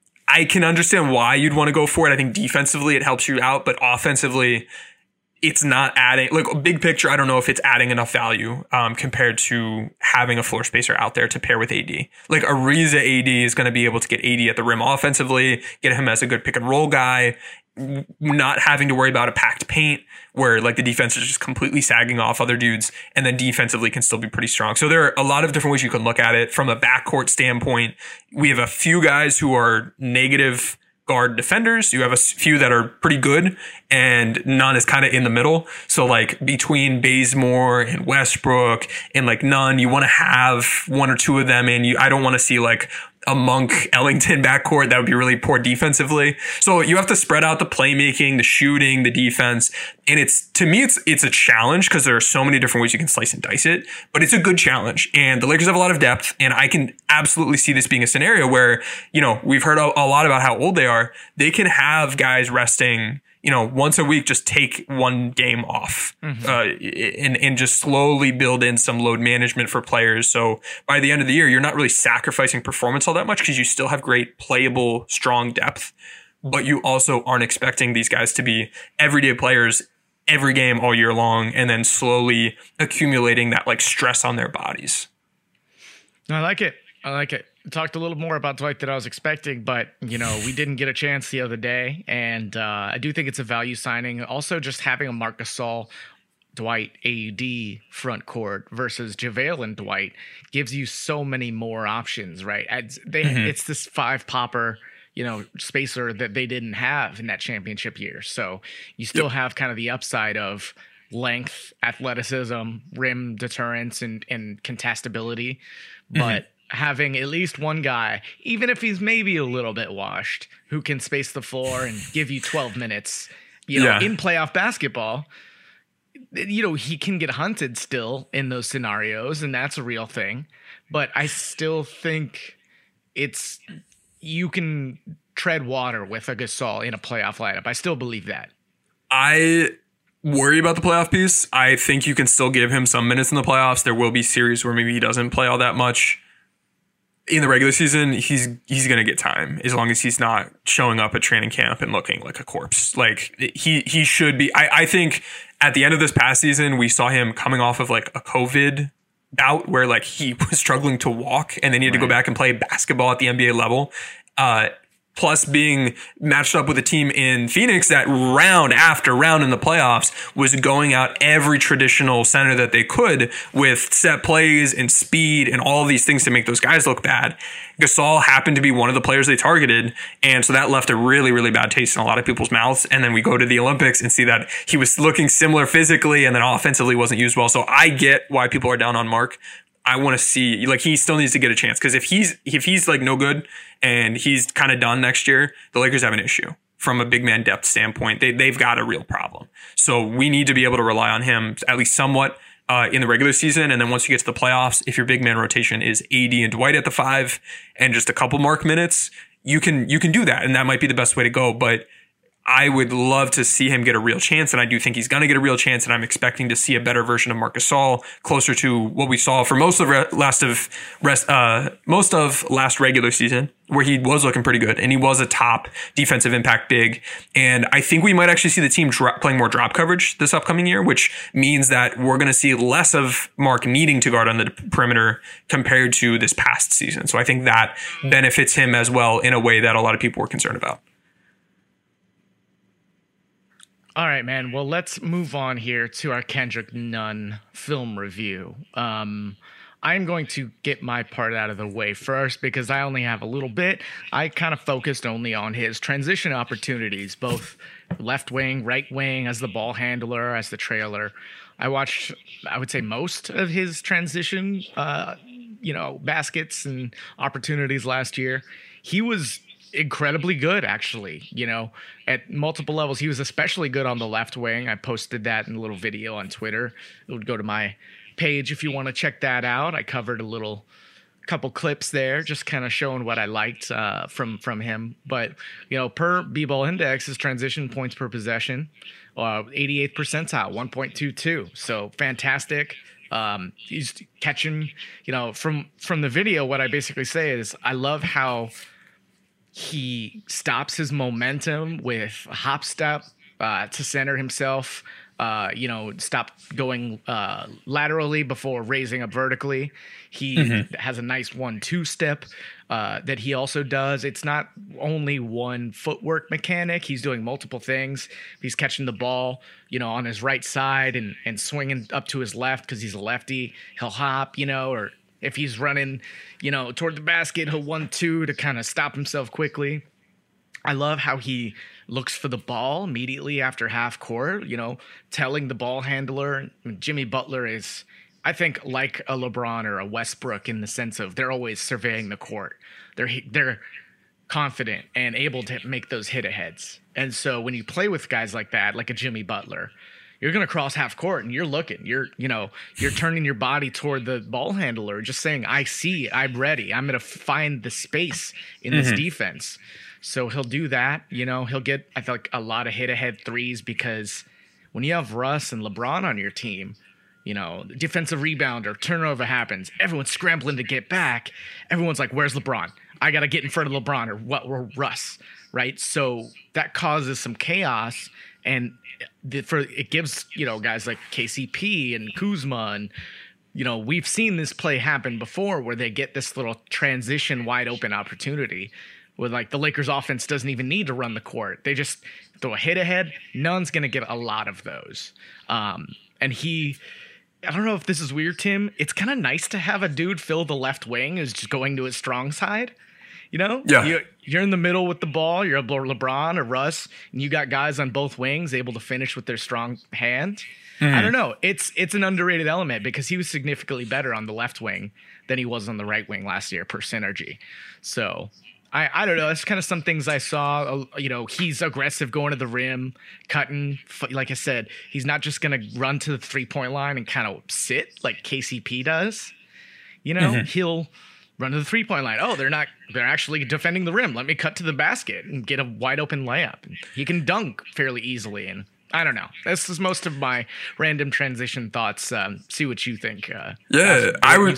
I can understand why you'd want to go for it. I think defensively it helps you out, but offensively, it's not adding, like, big picture, I don't know if it's adding enough value um, compared to having a floor spacer out there to pair with A D. Like, Ariza A D is going to be able to get A D at the rim offensively, get him as a good pick and roll guy, not having to worry about a packed paint where like the defense is just completely sagging off other dudes, and then defensively can still be pretty strong. So there are a lot of different ways you can look at it. From a backcourt standpoint, we have a few guys who are negative guard defenders. You have a few that are pretty good, and none is kind of in the middle. So like between Bazemore and Westbrook and like Nunn, you want to have one or two of them in. You, I don't want to see like a Monk Ellington backcourt. That would be really poor defensively. So you have to spread out the playmaking, the shooting, the defense. And it's, to me, it's, it's a challenge because there are so many different ways you can slice and dice it, but it's a good challenge. And the Lakers have a lot of depth, and I can absolutely see this being a scenario where, you know, we've heard a, a lot about how old they are. They can have guys resting, you know, once a week, just take one game off, mm-hmm. uh, and, and just slowly build in some load management for players. So by the end of the year, you're not really sacrificing performance all that much because you still have great playable, strong depth, but you also aren't expecting these guys to be everyday players every game all year long and then slowly accumulating that like stress on their bodies. I like it. I like it. Talked a little more about Dwight than I was expecting, but, you know, we didn't get a chance the other day, and uh, I do think it's a value signing. Also, just having a Marc Gasol, Dwight, A U D front court versus JaVale and Dwight gives you so many more options, right? As they, mm-hmm. It's this five popper, you know, spacer that they didn't have in that championship year. So you still yep. have kind of the upside of length, athleticism, rim deterrence, and, and contestability, but mm-hmm. having at least one guy, even if he's maybe a little bit washed, who can space the floor and give you twelve minutes, you know, yeah. in playoff basketball, you know, he can get hunted still in those scenarios, and that's a real thing. But I still think it's, you can tread water with a Gasol in a playoff lineup. I still believe that. I worry about the playoff piece. I think you can still give him some minutes in the playoffs. There will be series where maybe he doesn't play all that much. In the regular season, he's he's going to get time as long as he's not showing up at training camp and looking like a corpse. Like he he should be. I, I think at the end of this past season, we saw him coming off of like a COVID bout where like he was struggling to walk and then he had right. to go back and play basketball at the N B A level. Uh, plus being matched up with a team in Phoenix that round after round in the playoffs was going out every traditional center that they could with set plays and speed and all of these things to make those guys look bad. Gasol happened to be one of the players they targeted, and so that left a really, really bad taste in a lot of people's mouths. And then we go to the Olympics and see that he was looking similar physically and then offensively wasn't used well. So I get why people are down on Mark. I want to see, like, he still needs to get a chance, because if he's if he's like no good and he's kind of done next year, the Lakers have an issue from a big man depth standpoint. They they've got a real problem. So we need to be able to rely on him at least somewhat uh, in the regular season, and then once you get to the playoffs, if your big man rotation is A D and Dwight at the five and just a couple Mark minutes, you can you can do that, and that might be the best way to go. But I would love to see him get a real chance, and I do think he's going to get a real chance, and I'm expecting to see a better version of Marc Gasol, closer to what we saw for most of re- last of rest, uh, most of last regular season, where he was looking pretty good, and he was a top defensive impact big. And I think we might actually see the team dro- playing more drop coverage this upcoming year, which means that we're going to see less of Mark needing to guard on the perimeter compared to this past season. So I think that benefits him as well in a way that a lot of people were concerned about. All right, man. Well, let's move on here to our Kendrick Nunn film review. Um, I'm going to get my part out of the way first because I only have a little bit. I kind of focused only on his transition opportunities, both left wing, right wing, as the ball handler, as the trailer. I watched, I would say, most of his transition, uh, you know, baskets and opportunities last year. He was incredibly good, actually, you know, at multiple levels. He was especially good on the left wing. I posted that in a little video on Twitter. It would go to my page if you want to check that out. I covered a little couple clips there, just kind of showing what I liked uh, from from him. But, you know, per B-Ball Index, his transition points per possession, uh, eighty-eighth percentile, one point two two. So fantastic. Um, he's catching, you know, from from the video, what I basically say is I love how he stops his momentum with a hop step uh, to center himself, uh, you know, stop going uh, laterally before raising up vertically. He mm-hmm. has a nice one two step uh, that he also does. It's not only one footwork mechanic. He's doing multiple things. He's catching the ball, you know, on his right side and, and swinging up to his left because he's a lefty. He'll hop, you know, or if he's running, you know, toward the basket, he'll one two to kind of stop himself quickly. I love how he looks for the ball immediately after half court, you know, telling the ball handler. Jimmy Butler is, I think, like a LeBron or a Westbrook in the sense of they're always surveying the court. They're they're confident and able to make those hit aheads. And so when you play with guys like that, like a Jimmy Butler, you're going to cross half court and you're looking, you're, you know, you're turning your body toward the ball handler, just saying, I see, I'm ready. I'm going to find the space in this mm-hmm. defense. So he'll do that. You know, he'll get, I feel like, a lot of hit ahead threes because when you have Russ and LeBron on your team, you know, defensive rebound or turnover happens, everyone's scrambling to get back. Everyone's like, where's LeBron? I got to get in front of LeBron or what, or Russ, right? So that causes some chaos, and the, for it gives, you know, guys like K C P and Kuzma, and, you know, we've seen this play happen before where they get this little transition wide open opportunity where, like, the Lakers offense doesn't even need to run the court. They just throw a hit ahead. None's going to get a lot of those. Um, and he... I don't know if this is weird, Tim. It's kind of nice to have a dude fill the left wing who's just going to his strong side. You know? Yeah. You're, you're in the middle with the ball. You're a LeBron or Russ, and you got guys on both wings able to finish with their strong hand. Mm. I don't know. It's it's an underrated element because he was significantly better on the left wing than he was on the right wing last year per synergy. So I, I don't know. That's kind of some things I saw. You know, he's aggressive going to the rim, cutting. Like I said, he's not just going to run to the three-point line and kind of sit like K C P does. You know, mm-hmm. he'll run to the three-point line. Oh, they're not. They're actually defending the rim. Let me cut to the basket and get a wide-open layup. And he can dunk fairly easily. And I don't know. This is most of my random transition thoughts. Um, see what you think. Uh, yeah, I would.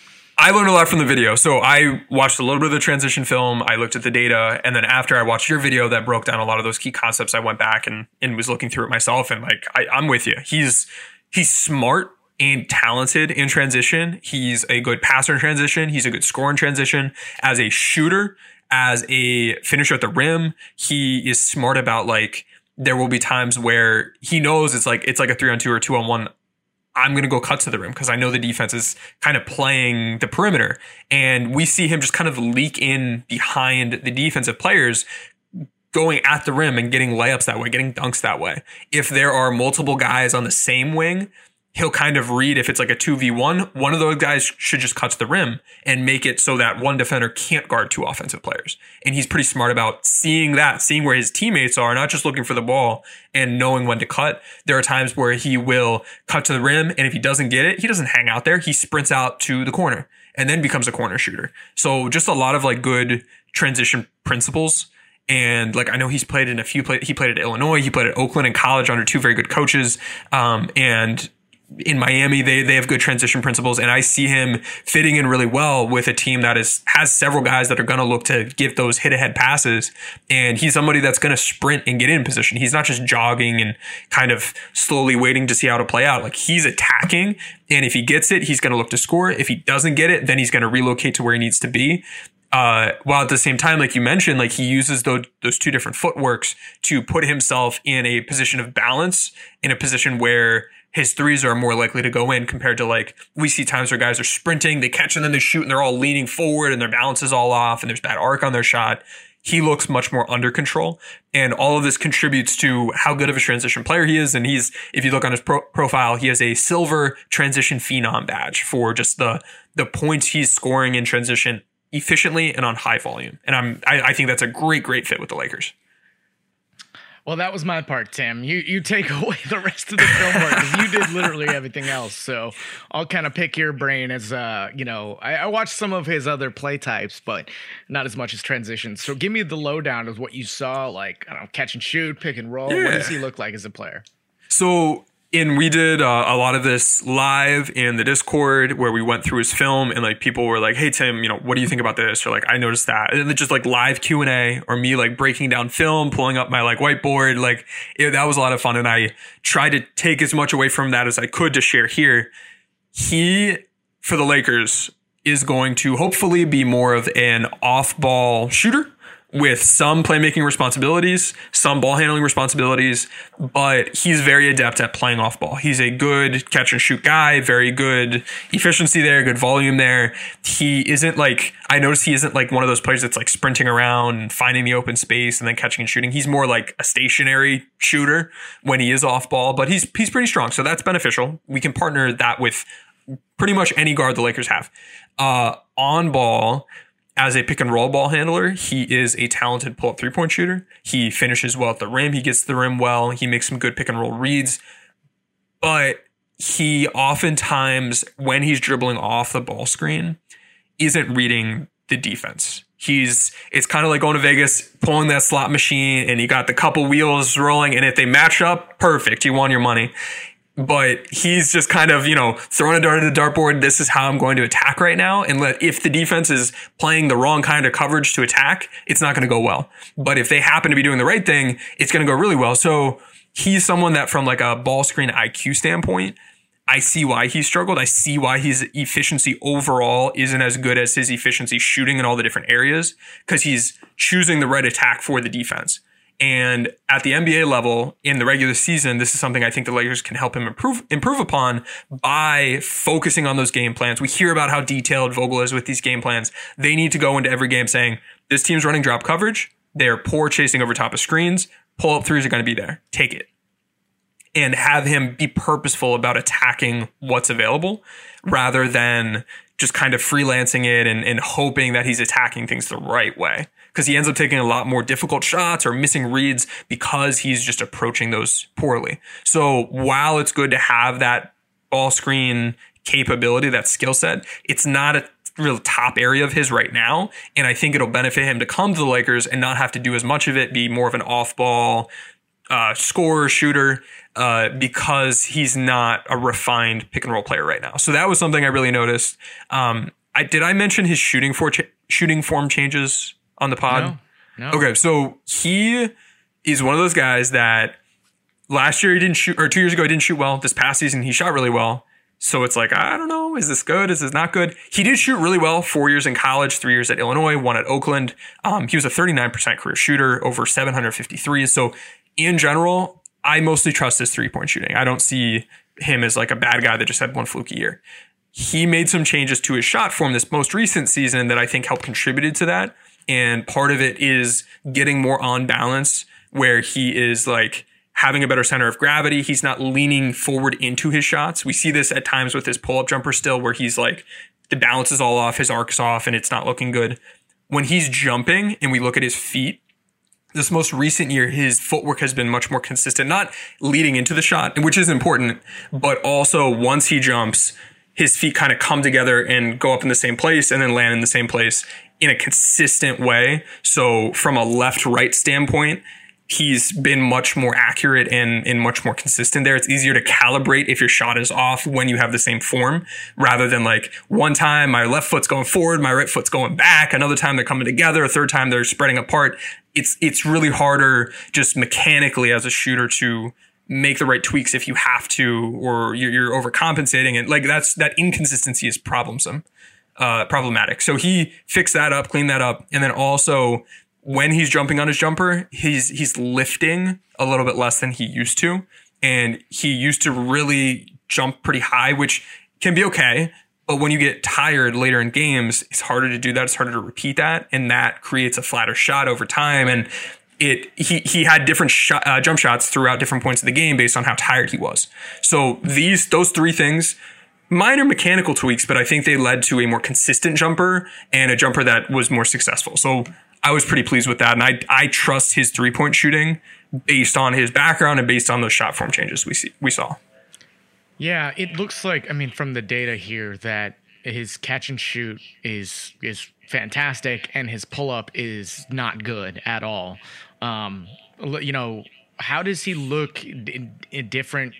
I learned a lot from the video. So I watched a little bit of the transition film. I looked at the data. And then after I watched your video that broke down a lot of those key concepts, I went back and, and was looking through it myself. And like, I, I'm with you. He's, he's smart and talented in transition. He's a good passer in transition. He's a good scorer in transition. As a shooter, as a finisher at the rim, he is smart about, like, there will be times where he knows it's like, it's like a three on two or two on one. I'm going to go cut to the rim because I know the defense is kind of playing the perimeter. And we see him just kind of leak in behind the defensive players, going at the rim and getting layups that way, getting dunks that way. If there are multiple guys on the same wing, he'll kind of read if it's like a two v one, one of those guys should just cut to the rim and make it so that one defender can't guard two offensive players. And he's pretty smart about seeing that, seeing where his teammates are, not just looking for the ball and knowing when to cut. There are times where he will cut to the rim, and if he doesn't get it, he doesn't hang out there. He sprints out to the corner and then becomes a corner shooter. So just a lot of like good transition principles. And like, I know he's played in a few, play, he played at Illinois, he played at Oakland in college under two very good coaches. Um, and in Miami, they they have good transition principles, and I see him fitting in really well with a team that is has several guys that are going to look to give those hit-ahead passes, and he's somebody that's going to sprint and get in position. He's not just jogging and kind of slowly waiting to see how to play out. Like, he's attacking, and if he gets it, he's going to look to score. If he doesn't get it, then he's going to relocate to where he needs to be. Uh, while at the same time, like you mentioned, like he uses those, those two different footworks to put himself in a position of balance, in a position where his threes are more likely to go in compared to, like, we see times where guys are sprinting, they catch and then they shoot and they're all leaning forward and their balance is all off and there's bad arc on their shot. He looks much more under control, and all of this contributes to how good of a transition player he is. And he's, if you look on his pro- profile, he has a silver transition phenom badge for just the, the points he's scoring in transition efficiently and on high volume. And I'm, I, I think that's a great, great fit with the Lakers. Well, that was my part, Tim. You you take away the rest of the film part because you did literally everything else. So I'll kind of pick your brain as, uh, you know, I, I watched some of his other play types, but not as much as transitions. So give me the lowdown of what you saw, like, I don't know, catch and shoot, pick and roll. Yeah. What does he look like as a player? So, and we did uh, a lot of this live in the Discord where we went through his film, and like people were like, hey, Tim, you know, what do you think about this? Or like, I noticed that. And then just like live Q and A, or me like breaking down film, pulling up my like whiteboard. Like it, that was a lot of fun. And I tried to take as much away from that as I could to share here. He, for the Lakers, is going to hopefully be more of an off-ball shooter. with some playmaking responsibilities, some ball handling responsibilities, but he's very adept at playing off ball. He's a good catch and shoot guy, very good efficiency there, good volume there. He isn't like, I noticed he isn't like one of those players that's like sprinting around and finding the open space and then catching and shooting. He's more like a stationary shooter when he is off ball, but he's he's pretty strong. So that's beneficial. We can partner that with pretty much any guard the Lakers have. Uh, on ball, as a pick and roll ball handler, he is a talented pull-up three-point shooter. He finishes well at the rim. He gets to the rim well. He makes some good pick and roll reads. But he oftentimes, when he's dribbling off the ball screen, isn't reading the defense. He's, it's kind of like going to Vegas, pulling that slot machine, and you got the couple wheels rolling, and if they match up, perfect. You won your money. But he's just kind of, you know, throwing a dart at the dartboard. This is how I'm going to attack right now. And let, if the defense is playing the wrong kind of coverage to attack, it's not going to go well. But if they happen to be doing the right thing, it's going to go really well. So he's someone that from like a ball screen I Q standpoint, I see why he struggled. I see why his efficiency overall isn't as good as his efficiency shooting in all the different areas, because he's choosing the right attack for the defense. And at the N B A level, in the regular season, this is something I think the Lakers can help him improve improve upon by focusing on those game plans. We hear about how detailed Vogel is with these game plans. They need to go into every game saying, this team's running drop coverage. They're poor chasing over top of screens. Pull-up threes are going to be there. Take it. And have him be purposeful about attacking what's available rather than just kind of freelancing it and, and hoping that he's attacking things the right way. Because he ends up taking a lot more difficult shots or missing reads because he's just approaching those poorly. So while it's good to have that ball screen capability, that skill set, it's not a real top area of his right now. And I think it'll benefit him to come to the Lakers and not have to do as much of it, be more of an off-ball uh, scorer, shooter, uh, because he's not a refined pick-and-roll player right now. So that was something I really noticed. Um, I Did I mention his shooting, for ch- shooting form changes on the pod? No, no. Okay, so he is one of those guys that last year he didn't shoot, or two years ago he didn't shoot well. This past season he shot really well. So it's like, I don't know, is this good? Is this not good? He did shoot really well four years in college, three years at Illinois, one at Oakland. Um, he was a thirty-nine percent career shooter, over seven hundred fifty-three. So in general, I mostly trust his three-point shooting. I don't see him as like a bad guy that just had one fluky year. He made some changes to his shot form this most recent season that I think helped contributed to that. And part of it is getting more on balance, where he is like having a better center of gravity. He's not leaning forward into his shots. We see this at times with his pull-up jumper still, where he's like, the balance is all off, his arc's off, and it's not looking good. When he's jumping and we look at his feet, this most recent year, his footwork has been much more consistent, not leading into the shot, which is important, but also once he jumps, his feet kind of come together and go up in the same place and then land in the same place in a consistent way. So from a left-right standpoint, he's been much more accurate and, and much more consistent there. It's easier to calibrate if your shot is off when you have the same form, rather than like one time my left foot's going forward, my right foot's going back, another time they're coming together, a third time they're spreading apart. It's it's really harder just mechanically as a shooter to make the right tweaks if you have to, or you're, you're overcompensating. And like that's that inconsistency is problemsome. Uh, problematic. So he fixed that up, cleaned that up. And then also when he's jumping on his jumper, he's, he's lifting a little bit less than he used to. And he used to really jump pretty high, which can be okay. But when you get tired later in games, it's harder to do that. It's harder to repeat that. And that creates a flatter shot over time. And it, he, he had different shot, uh, jump shots throughout different points of the game based on how tired he was. So these, those three things, minor mechanical tweaks, but I think they led to a more consistent jumper and a jumper that was more successful. So I was pretty pleased with that. And I, I trust his three-point shooting based on his background and based on those shot form changes we see, we saw. Yeah, it looks like, I mean, from the data here, that his catch and shoot is is fantastic and his pull-up is not good at all. Um, you know, how does he look in, in different...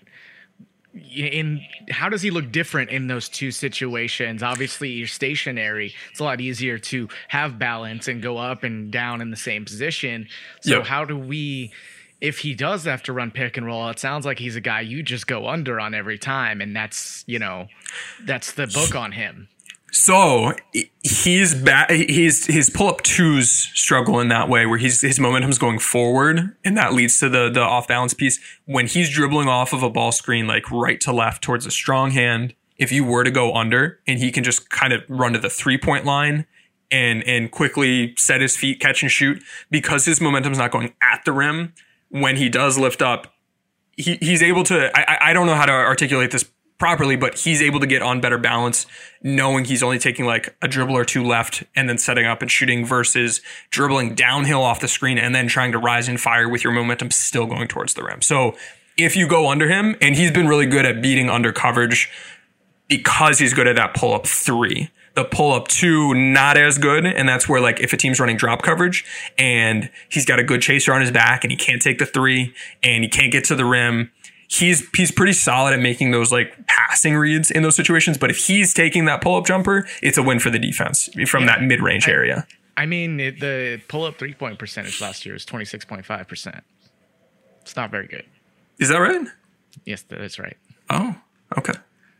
In how does he look different in those two situations? Obviously, you're stationary. It's a lot easier to have balance and go up and down in the same position. So yep. How do we, if he does have to run pick and roll, it sounds like he's a guy you just go under on every time, and that's, you know, that's the book on him. So he's back. He's his pull up twos struggle in that way where he's his momentum's going forward, and that leads to the the off balance piece. When he's dribbling off of a ball screen like right to left towards a strong hand, if you were to go under and he can just kind of run to the three point line and and quickly set his feet, catch and shoot, because his momentum's not going at the rim. When he does lift up, he he's able to. I I don't know how to articulate this properly, but he's able to get on better balance knowing he's only taking like a dribble or two left and then setting up and shooting versus dribbling downhill off the screen and then trying to rise and fire with your momentum still going towards the rim. So if you go under him, and he's been really good at beating under coverage because he's good at that pull up three. The pull up two, not as good. And that's where like if a team's running drop coverage and he's got a good chaser on his back and he can't take the three and he can't get to the rim, He's he's pretty solid at making those like passing reads in those situations. But if he's taking that pull-up jumper, it's a win for the defense from yeah, that mid-range I, area. I mean, it, the pull-up three-point percentage last year is twenty-six point five percent. It's not very good. Is that right? Yes, that's right. Oh, okay.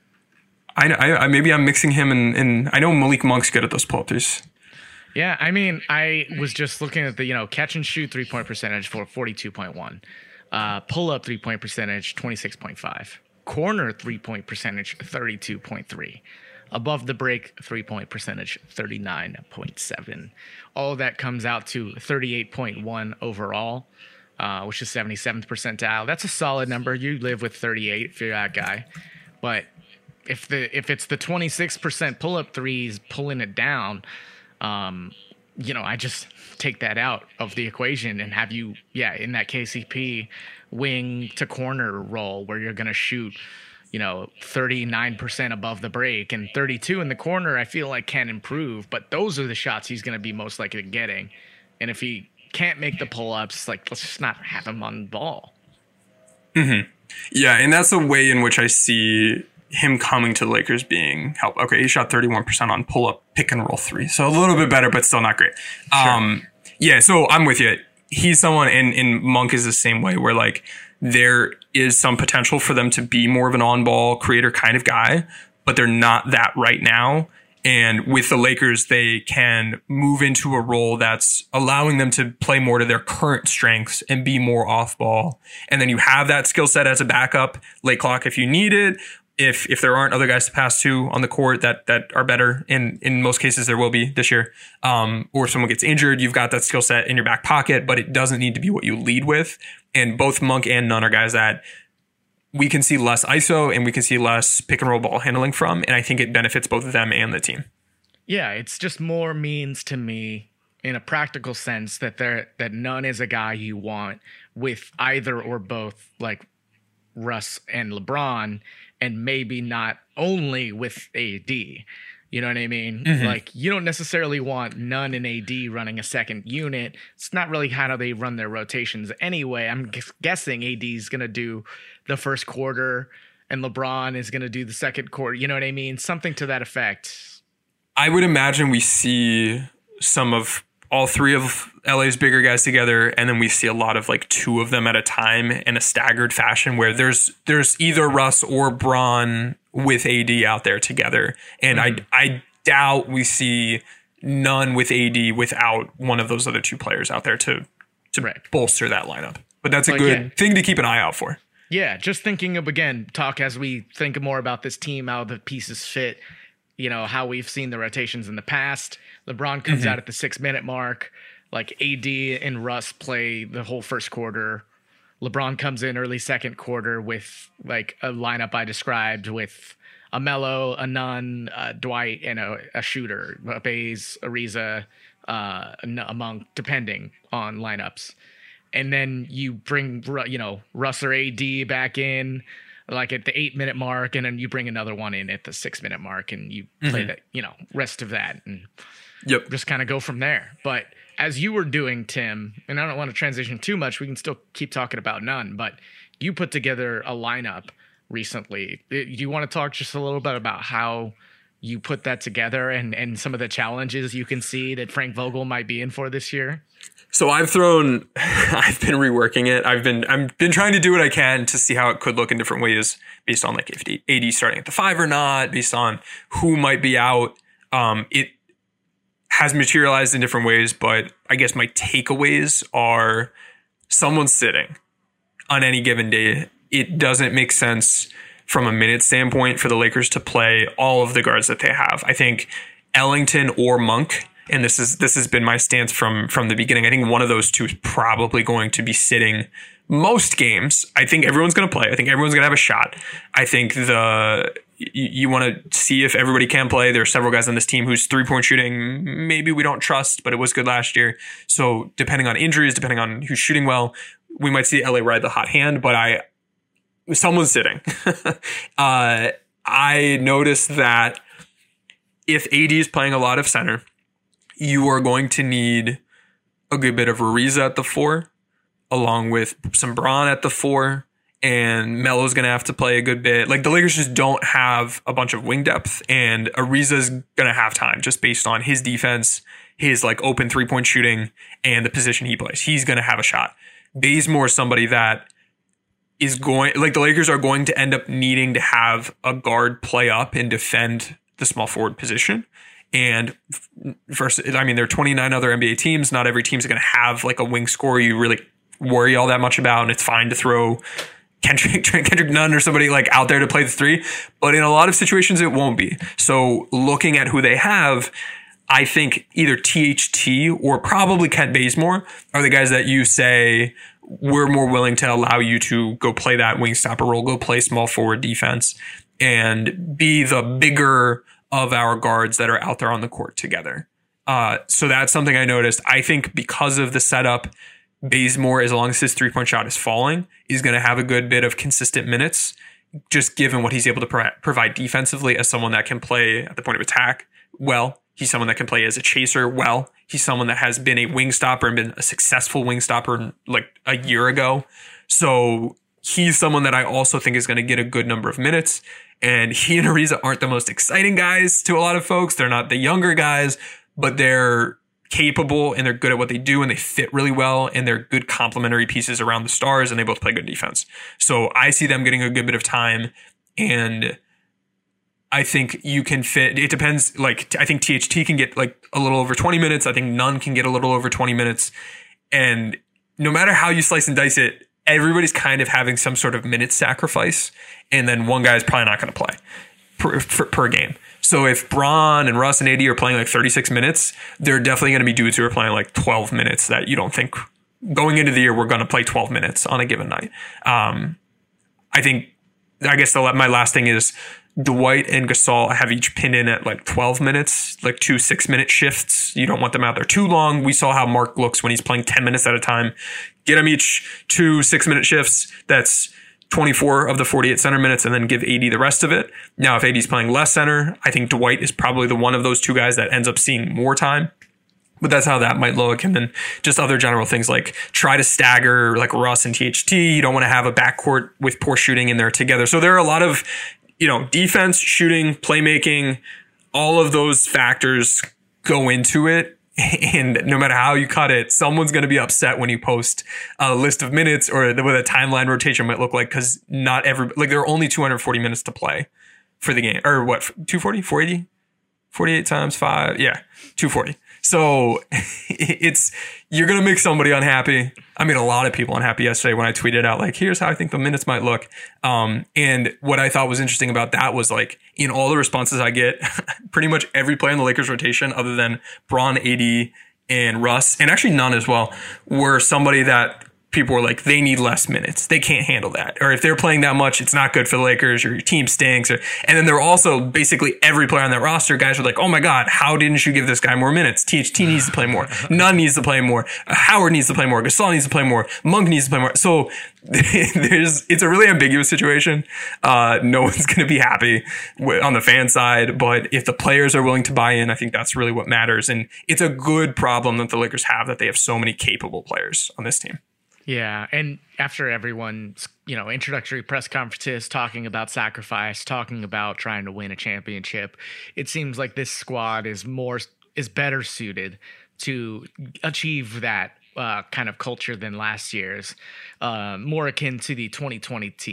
I, I, I maybe I'm mixing him and, and I know Malik Monk's good at those pull-up threes. Yeah, I mean, I was just looking at the, you know, catch and shoot three-point percentage for forty-two point one. Uh, pull-up three-point percentage, twenty-six point five. Corner three-point percentage, thirty-two point three. Above the break, three-point percentage, thirty-nine point seven. All of that comes out to thirty-eight point one overall, uh, which is seventy-seventh percentile. That's a solid number. You live with thirty-eight if you're that guy. But if the if it's the twenty-six percent pull-up threes pulling it down, um, you know, I just take that out of the equation and have you, yeah, in that K C P wing to corner role where you're going to shoot, you know, thirty-nine percent above the break and thirty-two in the corner, I feel like can improve, but those are the shots he's going to be most likely getting. And if he can't make the pull-ups, like, let's just not have him on the ball. Mm-hmm. Yeah, and that's the way in which I see him coming to the Lakers being help. Okay, he shot thirty-one percent on pull-up pick and roll three. So a little bit better, but still not great. Sure. Um, yeah, so I'm with you. He's someone, and, and Monk is the same way, where like there is some potential for them to be more of an on-ball creator kind of guy, but they're not that right now. And with the Lakers, they can move into a role that's allowing them to play more to their current strengths and be more off-ball. And then you have that skill set as a backup, late clock if you need it. If if there aren't other guys to pass to on the court that that are better, and in most cases there will be this year, um, or if someone gets injured, you've got that skill set in your back pocket, but it doesn't need to be what you lead with. And both Monk and Nunn are guys that we can see less I S O and we can see less pick and roll ball handling from, and I think it benefits both of them and the team. Yeah, it's just more means to me in a practical sense that there that Nunn is a guy you want with either or both like Russ and LeBron, and maybe not only with A D. You know what I mean? Mm-hmm. Like, you don't necessarily want Nunn and A D running a second unit. It's not really how they run their rotations anyway. I'm gu- guessing A D is going to do the first quarter and LeBron is going to do the second quarter. You know what I mean? Something to that effect. I would imagine we see some of all three of L A's bigger guys together, and then we see a lot of like two of them at a time in a staggered fashion where there's there's either Russ or Bron with A D out there together. And mm-hmm. I I doubt we see Nunn with A D without one of those other two players out there to to right. bolster that lineup. But that's a like, good yeah. thing to keep an eye out for. Yeah, just thinking of, again, talk as we think more about this team, how the pieces fit, you know, how we've seen the rotations in the past. LeBron comes mm-hmm. out at the six-minute mark. Like, A D and Russ play the whole first quarter. LeBron comes in early second quarter with, like, a lineup I described with a Melo, a Nunn, a Dwight, and a, a shooter, a Baze, Ariza, uh, a Monk, depending on lineups. And then you bring, you know, Russ or A D back in, like at the eight minute mark, and then you bring another one in at the six minute mark, and you mm-hmm. play the, you know, rest of that, and yep. just kind of go from there. But as you were doing, Tim, and I don't want to transition too much, we can still keep talking about Nunn, but you put together a lineup recently. Do you want to talk just a little bit about how you put that together and, and some of the challenges you can see that Frank Vogel might be in for this year? So I've thrown, I've been reworking it. I've been, I've been trying to do what I can to see how it could look in different ways based on like if A D starting at the five or not, based on who might be out. Um, it has materialized in different ways, but I guess my takeaways are someone's sitting on any given day. It doesn't make sense from a minute standpoint for the Lakers to play all of the guards that they have. I think Ellington or Monk, and this is this has been my stance from from the beginning, I think one of those two is probably going to be sitting most games. I think everyone's going to play. I think everyone's going to have a shot. I think the you, you want to see if everybody can play. There are several guys on this team whose three-point shooting maybe we don't trust, but it was good last year. So depending on injuries, depending on who's shooting well, we might see L A ride the hot hand, but I someone's sitting. uh, I noticed that if A D is playing a lot of center, you are going to need a good bit of Ariza at the four, along with some Braun at the four, and Melo's going to have to play a good bit. Like, the Lakers just don't have a bunch of wing depth, and Ariza's going to have time just based on his defense, his like open three-point shooting, and the position he plays. He's going to have a shot. Bazemore is somebody that is going, like, the Lakers are going to end up needing to have a guard play up and defend the small forward position. And first, I mean, there are twenty-nine other N B A teams. Not every team's going to have like a wing scorer you really worry all that much about, and it's fine to throw Kendrick, Kendrick Nunn or somebody like out there to play the three. But in a lot of situations, it won't be. So looking at who they have, I think either T H T or probably Kent Bazemore are the guys that you say we're more willing to allow you to go play that wing stopper role, go play small forward defense, and be the bigger of our guards that are out there on the court together. Uh, so that's something I noticed. I think because of the setup, Bazemore, as long as his three-point shot is falling, is going to have a good bit of consistent minutes, just given what he's able to pro- provide defensively as someone that can play at the point of attack well. He's someone that can play as a chaser well. He's someone that has been a wing stopper and been a successful wing stopper like a year ago. So he's someone that I also think is going to get a good number of minutes. And he and Ariza aren't the most exciting guys to a lot of folks. They're not the younger guys, but they're capable and they're good at what they do and they fit really well and they're good complementary pieces around the stars and they both play good defense. So I see them getting a good bit of time, and I think you can fit, it depends. Like, I think T H T can get like a little over twenty minutes. I think Nunn can get a little over twenty minutes. And no matter how you slice and dice it, everybody's kind of having some sort of minute sacrifice, and then one guy is probably not going to play per, per, per game. So if Braun and Russ and A D are playing like thirty-six minutes, there are definitely going to be dudes who are playing like twelve minutes that you don't think going into the year we're going to play twelve minutes on a given night. Um, I think, I guess the, my last thing is Dwight and Gasol have each pinned in at like twelve minutes, like two six minute shifts. You don't want them out there too long. We saw how Mark looks when he's playing ten minutes at a time. Get them each two six minute shifts. That's twenty-four of the forty-eight center minutes, and then give A D the rest of it. Now, if A D's playing less center, I think Dwight is probably the one of those two guys that ends up seeing more time. But that's how that might look. And then just other general things like try to stagger like Russ and T H T. You don't want to have a backcourt with poor shooting in there together. So there are a lot of, you know, defense, shooting, playmaking, all of those factors go into it. And no matter how you cut it, someone's going to be upset when you post a list of minutes or what a timeline rotation might look like, because not every, like there are only two hundred forty minutes to play for the game. Or what, two forty, four eighty? forty-eight times five. Yeah, two forty. So it's, you're going to make somebody unhappy. I made a lot of people unhappy yesterday when I tweeted out, like, here's how I think the minutes might look. Um, and what I thought was interesting about that was, like, in all the responses I get, pretty much every player in the Lakers rotation, other than Braun, A D, and Russ, and actually Nunn as well, were somebody that people were like, they need less minutes. They can't handle that. Or if they're playing that much, it's not good for the Lakers, or your team stinks. Or, and then there were also basically every player on that roster, guys were like, oh my God, how didn't you give this guy more minutes? T H T needs to play more. Nunn needs to play more. Howard needs to play more. Gasol needs to play more. Monk needs to play more. So there's, it's a really ambiguous situation. Uh, no one's going to be happy with, on the fan side, but if the players are willing to buy in, I think that's really what matters. And it's a good problem that the Lakers have, that they have so many capable players on this team. Yeah, and after everyone's, you know, introductory press conferences talking about sacrifice, talking about trying to win a championship, it seems like this squad is more is better suited to achieve that uh, kind of culture than last year's, uh, more akin to the twenty twenty team.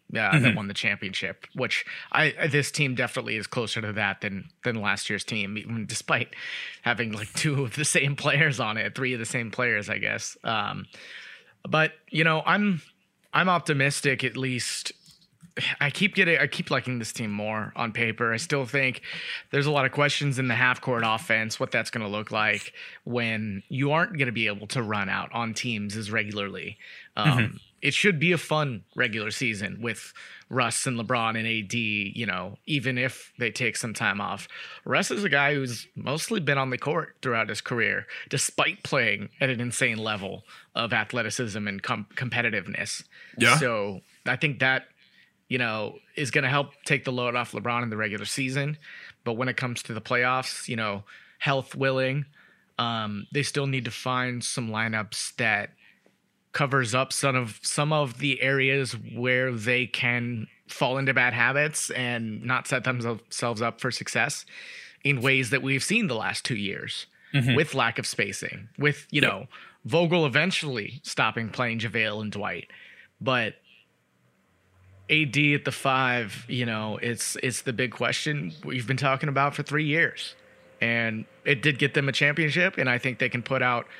uh, mm-hmm. that won the championship, which I this team definitely is closer to that than than last year's team, even despite having like two of the same players on it, three of the same players, I guess. Um, but you know, I'm I'm optimistic at least. I keep getting, I keep liking this team more on paper. I still think there's a lot of questions in the half court offense, what that's going to look like when you aren't going to be able to run out on teams as regularly. Um, mm-hmm. It should be a fun regular season with Russ and LeBron and A D, you know, even if they take some time off. Russ is a guy who's mostly been on the court throughout his career, despite playing at an insane level of athleticism and com- competitiveness. Yeah. So I think that, you know, is going to help take the load off LeBron in the regular season. But when it comes to the playoffs, you know, health willing, um, they still need to find some lineups that covers up some of some of the areas where they can fall into bad habits and not set themselves up for success in ways that we've seen the last two years mm-hmm. with lack of spacing, with, you yep. know, Vogel eventually stopping playing JaVale and Dwight. But A D at the five, you know, it's it's the big question we've been talking about for three years. And it did get them a championship, and I think they can put out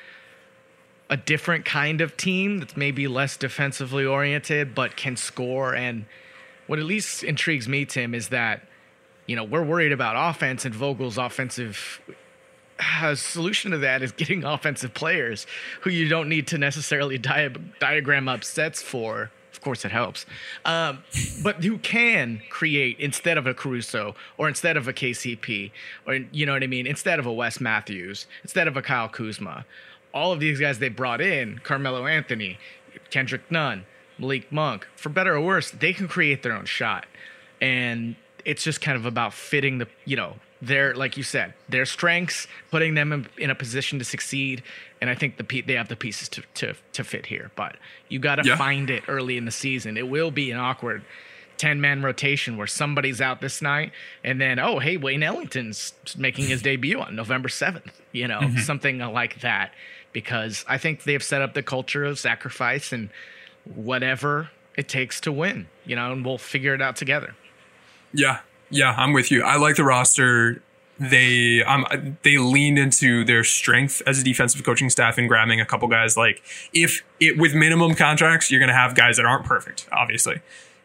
a different kind of team that's maybe less defensively oriented but can score. And what at least intrigues me, Tim, is that, you know, we're worried about offense, and Vogel's offensive uh, solution to that is getting offensive players who you don't need to necessarily dia- diagram up sets for. Of course it helps. Um, but who can create instead of a Caruso or instead of a K C P or, you know what I mean, instead of a Wes Matthews, instead of a Kyle Kuzma. All of these guys they brought in, Carmelo Anthony, Kendrick Nunn, Malik Monk, for better or worse, they can create their own shot. And it's just kind of about fitting the, you know, their, like you said, their strengths, putting them in, in a position to succeed. And I think the they have the pieces to to, to fit here. But you got to yeah. find it early in the season. It will be an awkward ten-man rotation where somebody's out this night, and then, oh, hey, Wayne Ellington's making his debut on November seventh, you know, mm-hmm. something like that. Because I think they've set up the culture of sacrifice and whatever it takes to win, you know, and we'll figure it out together. Yeah, yeah, I'm with you. I like the roster. They um they leaned into their strength as a defensive coaching staff in grabbing a couple guys. Like, if it with minimum contracts, you're going to have guys that aren't perfect, obviously.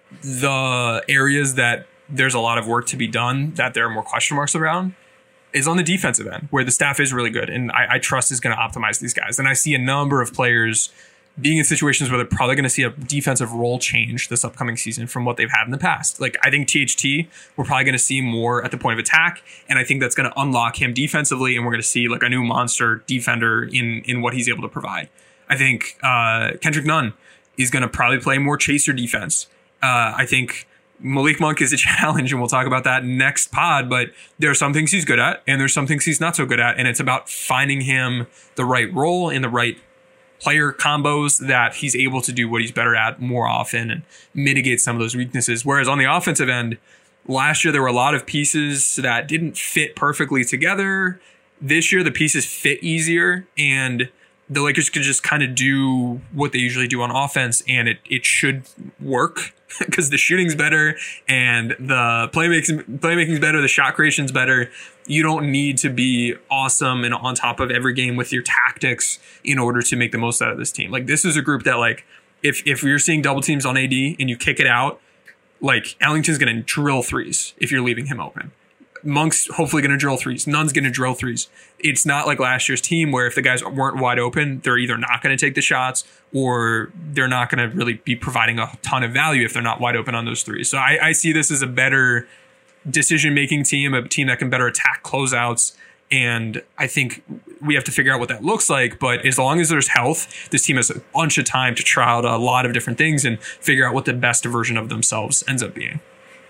The areas that there's a lot of work to be done, that there are more question marks around, is on the defensive end, where the staff is really good. And I, I trust is going to optimize these guys. And I see a number of players being in situations where they're probably going to see a defensive role change this upcoming season from what they've had in the past. Like, I think T H T, we're probably going to see more at the point of attack. And I think that's going to unlock him defensively. And we're going to see like a new monster defender in, in what he's able to provide. I think uh, Kendrick Nunn is going to probably play more chaser defense. Uh, I think Malik Monk is a challenge, and we'll talk about that next pod, but there are some things he's good at, and there's some things he's not so good at, and it's about finding him the right role in the right player combos that he's able to do what he's better at more often and mitigate some of those weaknesses. Whereas on the offensive end, last year there were a lot of pieces that didn't fit perfectly together. This year the pieces fit easier, and the Lakers could just kind of do what they usually do on offense, and it, it should work because the shooting's better and the playmaking playmaking's better, the shot creation's better. You don't need to be awesome and on top of every game with your tactics in order to make the most out of this team. Like, this is a group that, like, if if you're seeing double teams on A D and you kick it out, like, Ellington's going to drill threes if you're leaving him open. Monk's hopefully going to drill threes. Nunn's going to drill threes. It's not like last year's team where if the guys weren't wide open, they're either not going to take the shots or they're not going to really be providing a ton of value if they're not wide open on those threes. So I, I see this as a better decision-making team, a team that can better attack closeouts. And I think we have to figure out what that looks like. But as long as there's health, this team has a bunch of time to try out a lot of different things and figure out what the best version of themselves ends up being.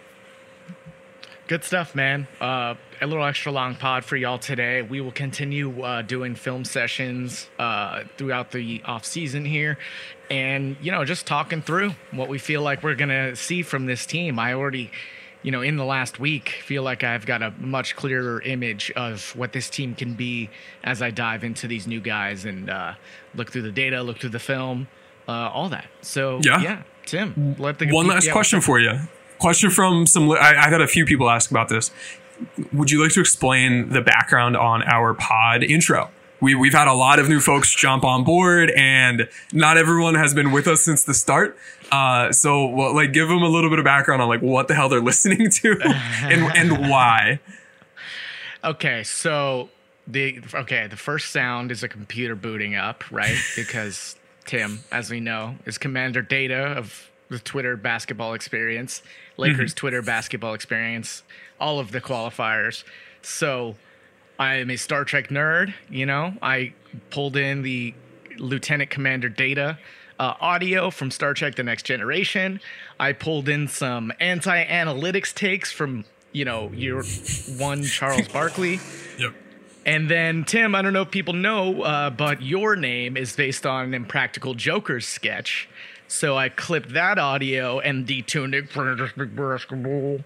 Good stuff, man. Uh, a little extra long pod for y'all today. We will continue uh, doing film sessions uh, throughout the off season here, and you know, just talking through what we feel like we're gonna see from this team. I already, you know, in the last week, feel like I've got a much clearer image of what this team can be as I dive into these new guys and uh, look through the data, look through the film, uh, all that. So yeah. yeah, Tim, let the one last yeah, question for you. Question from some. I, I've had a few people ask about this. Would you like to explain the background on our pod intro? We, we've had a lot of new folks jump on board, and not everyone has been with us since the start. Uh, so, well, like, give them a little bit of background on like what the hell they're listening to and and why. Okay, so the okay, the first sound is a computer booting up, right? Because Tim, as we know, is Commander Data of the Twitter basketball experience, Lakers mm-hmm. Twitter basketball experience, all of the qualifiers. So I am a Star Trek nerd, you know. I pulled in the Lieutenant Commander Data uh, audio from Star Trek The Next Generation. I pulled in some anti-analytics takes from, you know, your one Charles Barkley. Yep. And then, Tim, I don't know if people know, uh, but your name is based on an Impractical Jokers sketch. So I clipped that audio and detuned it for just big basketball.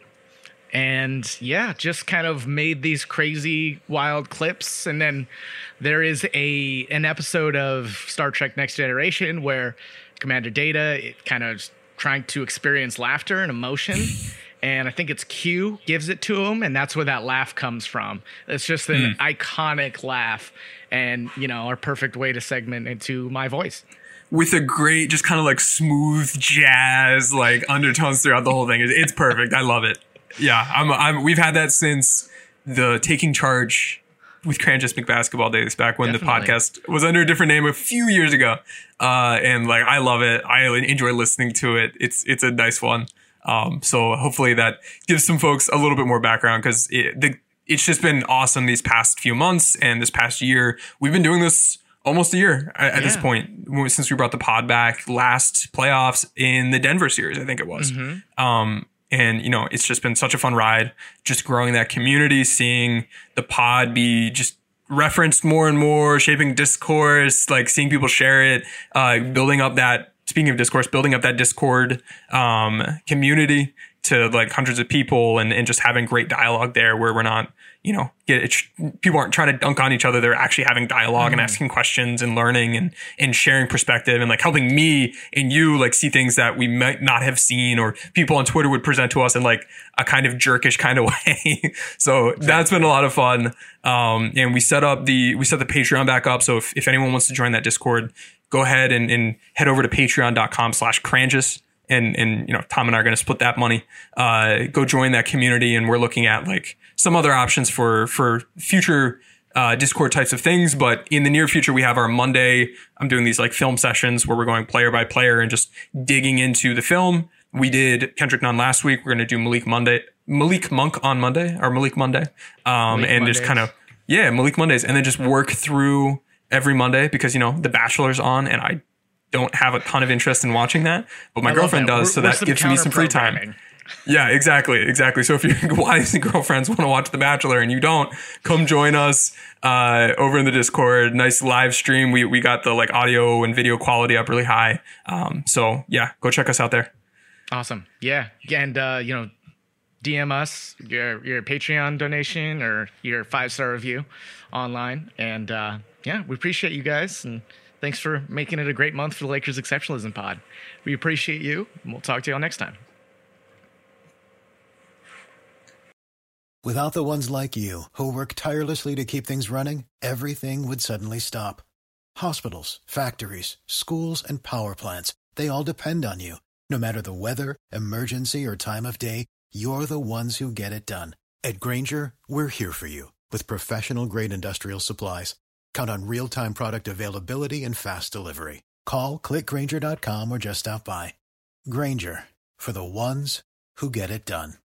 And yeah, just kind of made these crazy, wild clips. And then there is a an episode of Star Trek Next Generation where Commander Data it kind of trying to experience laughter and emotion. And I think it's Q gives it to him, and that's where that laugh comes from. It's just an mm. iconic laugh and, you know, our perfect way to segment into my voice. With a great, just kind of like smooth jazz, like undertones throughout the whole thing. It's perfect. I love it. Yeah, I'm, I'm, we've had that since the Taking Charge with Cranjus McBasketball days, back when Definitely. the podcast was under a different name a few years ago. Uh, and like, I love it. I enjoy listening to it. It's it's a nice one. Um, so hopefully that gives some folks a little bit more background, because it, the, it's just been awesome these past few months and this past year. We've been doing this almost a year at, yeah. at this point, since we brought the pod back last playoffs in the Denver series, I think it was. Mm-hmm. Um, And, you know, it's just been such a fun ride, just growing that community, seeing the pod be just referenced more and more, shaping discourse, like seeing people share it, uh, building up that, speaking of discourse, building up that Discord um, community to like hundreds of people, and, and just having great dialogue there where we're not, you know, get it, people aren't trying to dunk on each other. They're actually having dialogue mm. and asking questions and learning and, and sharing perspective and like helping me and you like see things that we might not have seen, or people on Twitter would present to us in like a kind of jerkish kind of way. So that's been a lot of fun. Um, and we set up the, we set the Patreon back up. So if, if anyone wants to join that Discord, go ahead and, and head over to patreon.com slash Cranjus. And, and, you know, Tom and I are going to split that money. Uh, go join that community. And we're looking at like some other options for, for future, uh, Discord types of things. But in the near future, we have our Monday. I'm doing these like film sessions where we're going player by player and just digging into the film. We did Kendrick Nunn last week. We're going to do Malik Monday, Malik Monk on Monday, or Malik Monday. Um, Malik and Mondays. Just kind of, yeah, Malik Mondays. And then just work through every Monday, because, you know, The Bachelor's on and I don't have a ton of interest in watching that, but my I girlfriend does, so we're, that we're gives me some free time. Yeah, exactly, exactly. So if your wives and girlfriends want to watch The Bachelor and you don't, come join us uh, over in the Discord. Nice live stream. We we got the like audio and video quality up really high. Um, so yeah, go check us out there. Awesome. Yeah, and uh, you know, D M us your your Patreon donation or your five star review online, and uh, yeah, we appreciate you guys and. Thanks for making it a great month for the Lakers Exceptionalism Pod. We appreciate you, and we'll talk to you all next time. Without the ones like you, who work tirelessly to keep things running, everything would suddenly stop. Hospitals, factories, schools, and power plants, they all depend on you. No matter the weather, emergency, or time of day, you're the ones who get it done. At Grainger, we're here for you with professional-grade industrial supplies. Count on real-time product availability and fast delivery. Call, click Grainger dot com, or just stop by. Grainger, for the ones who get it done.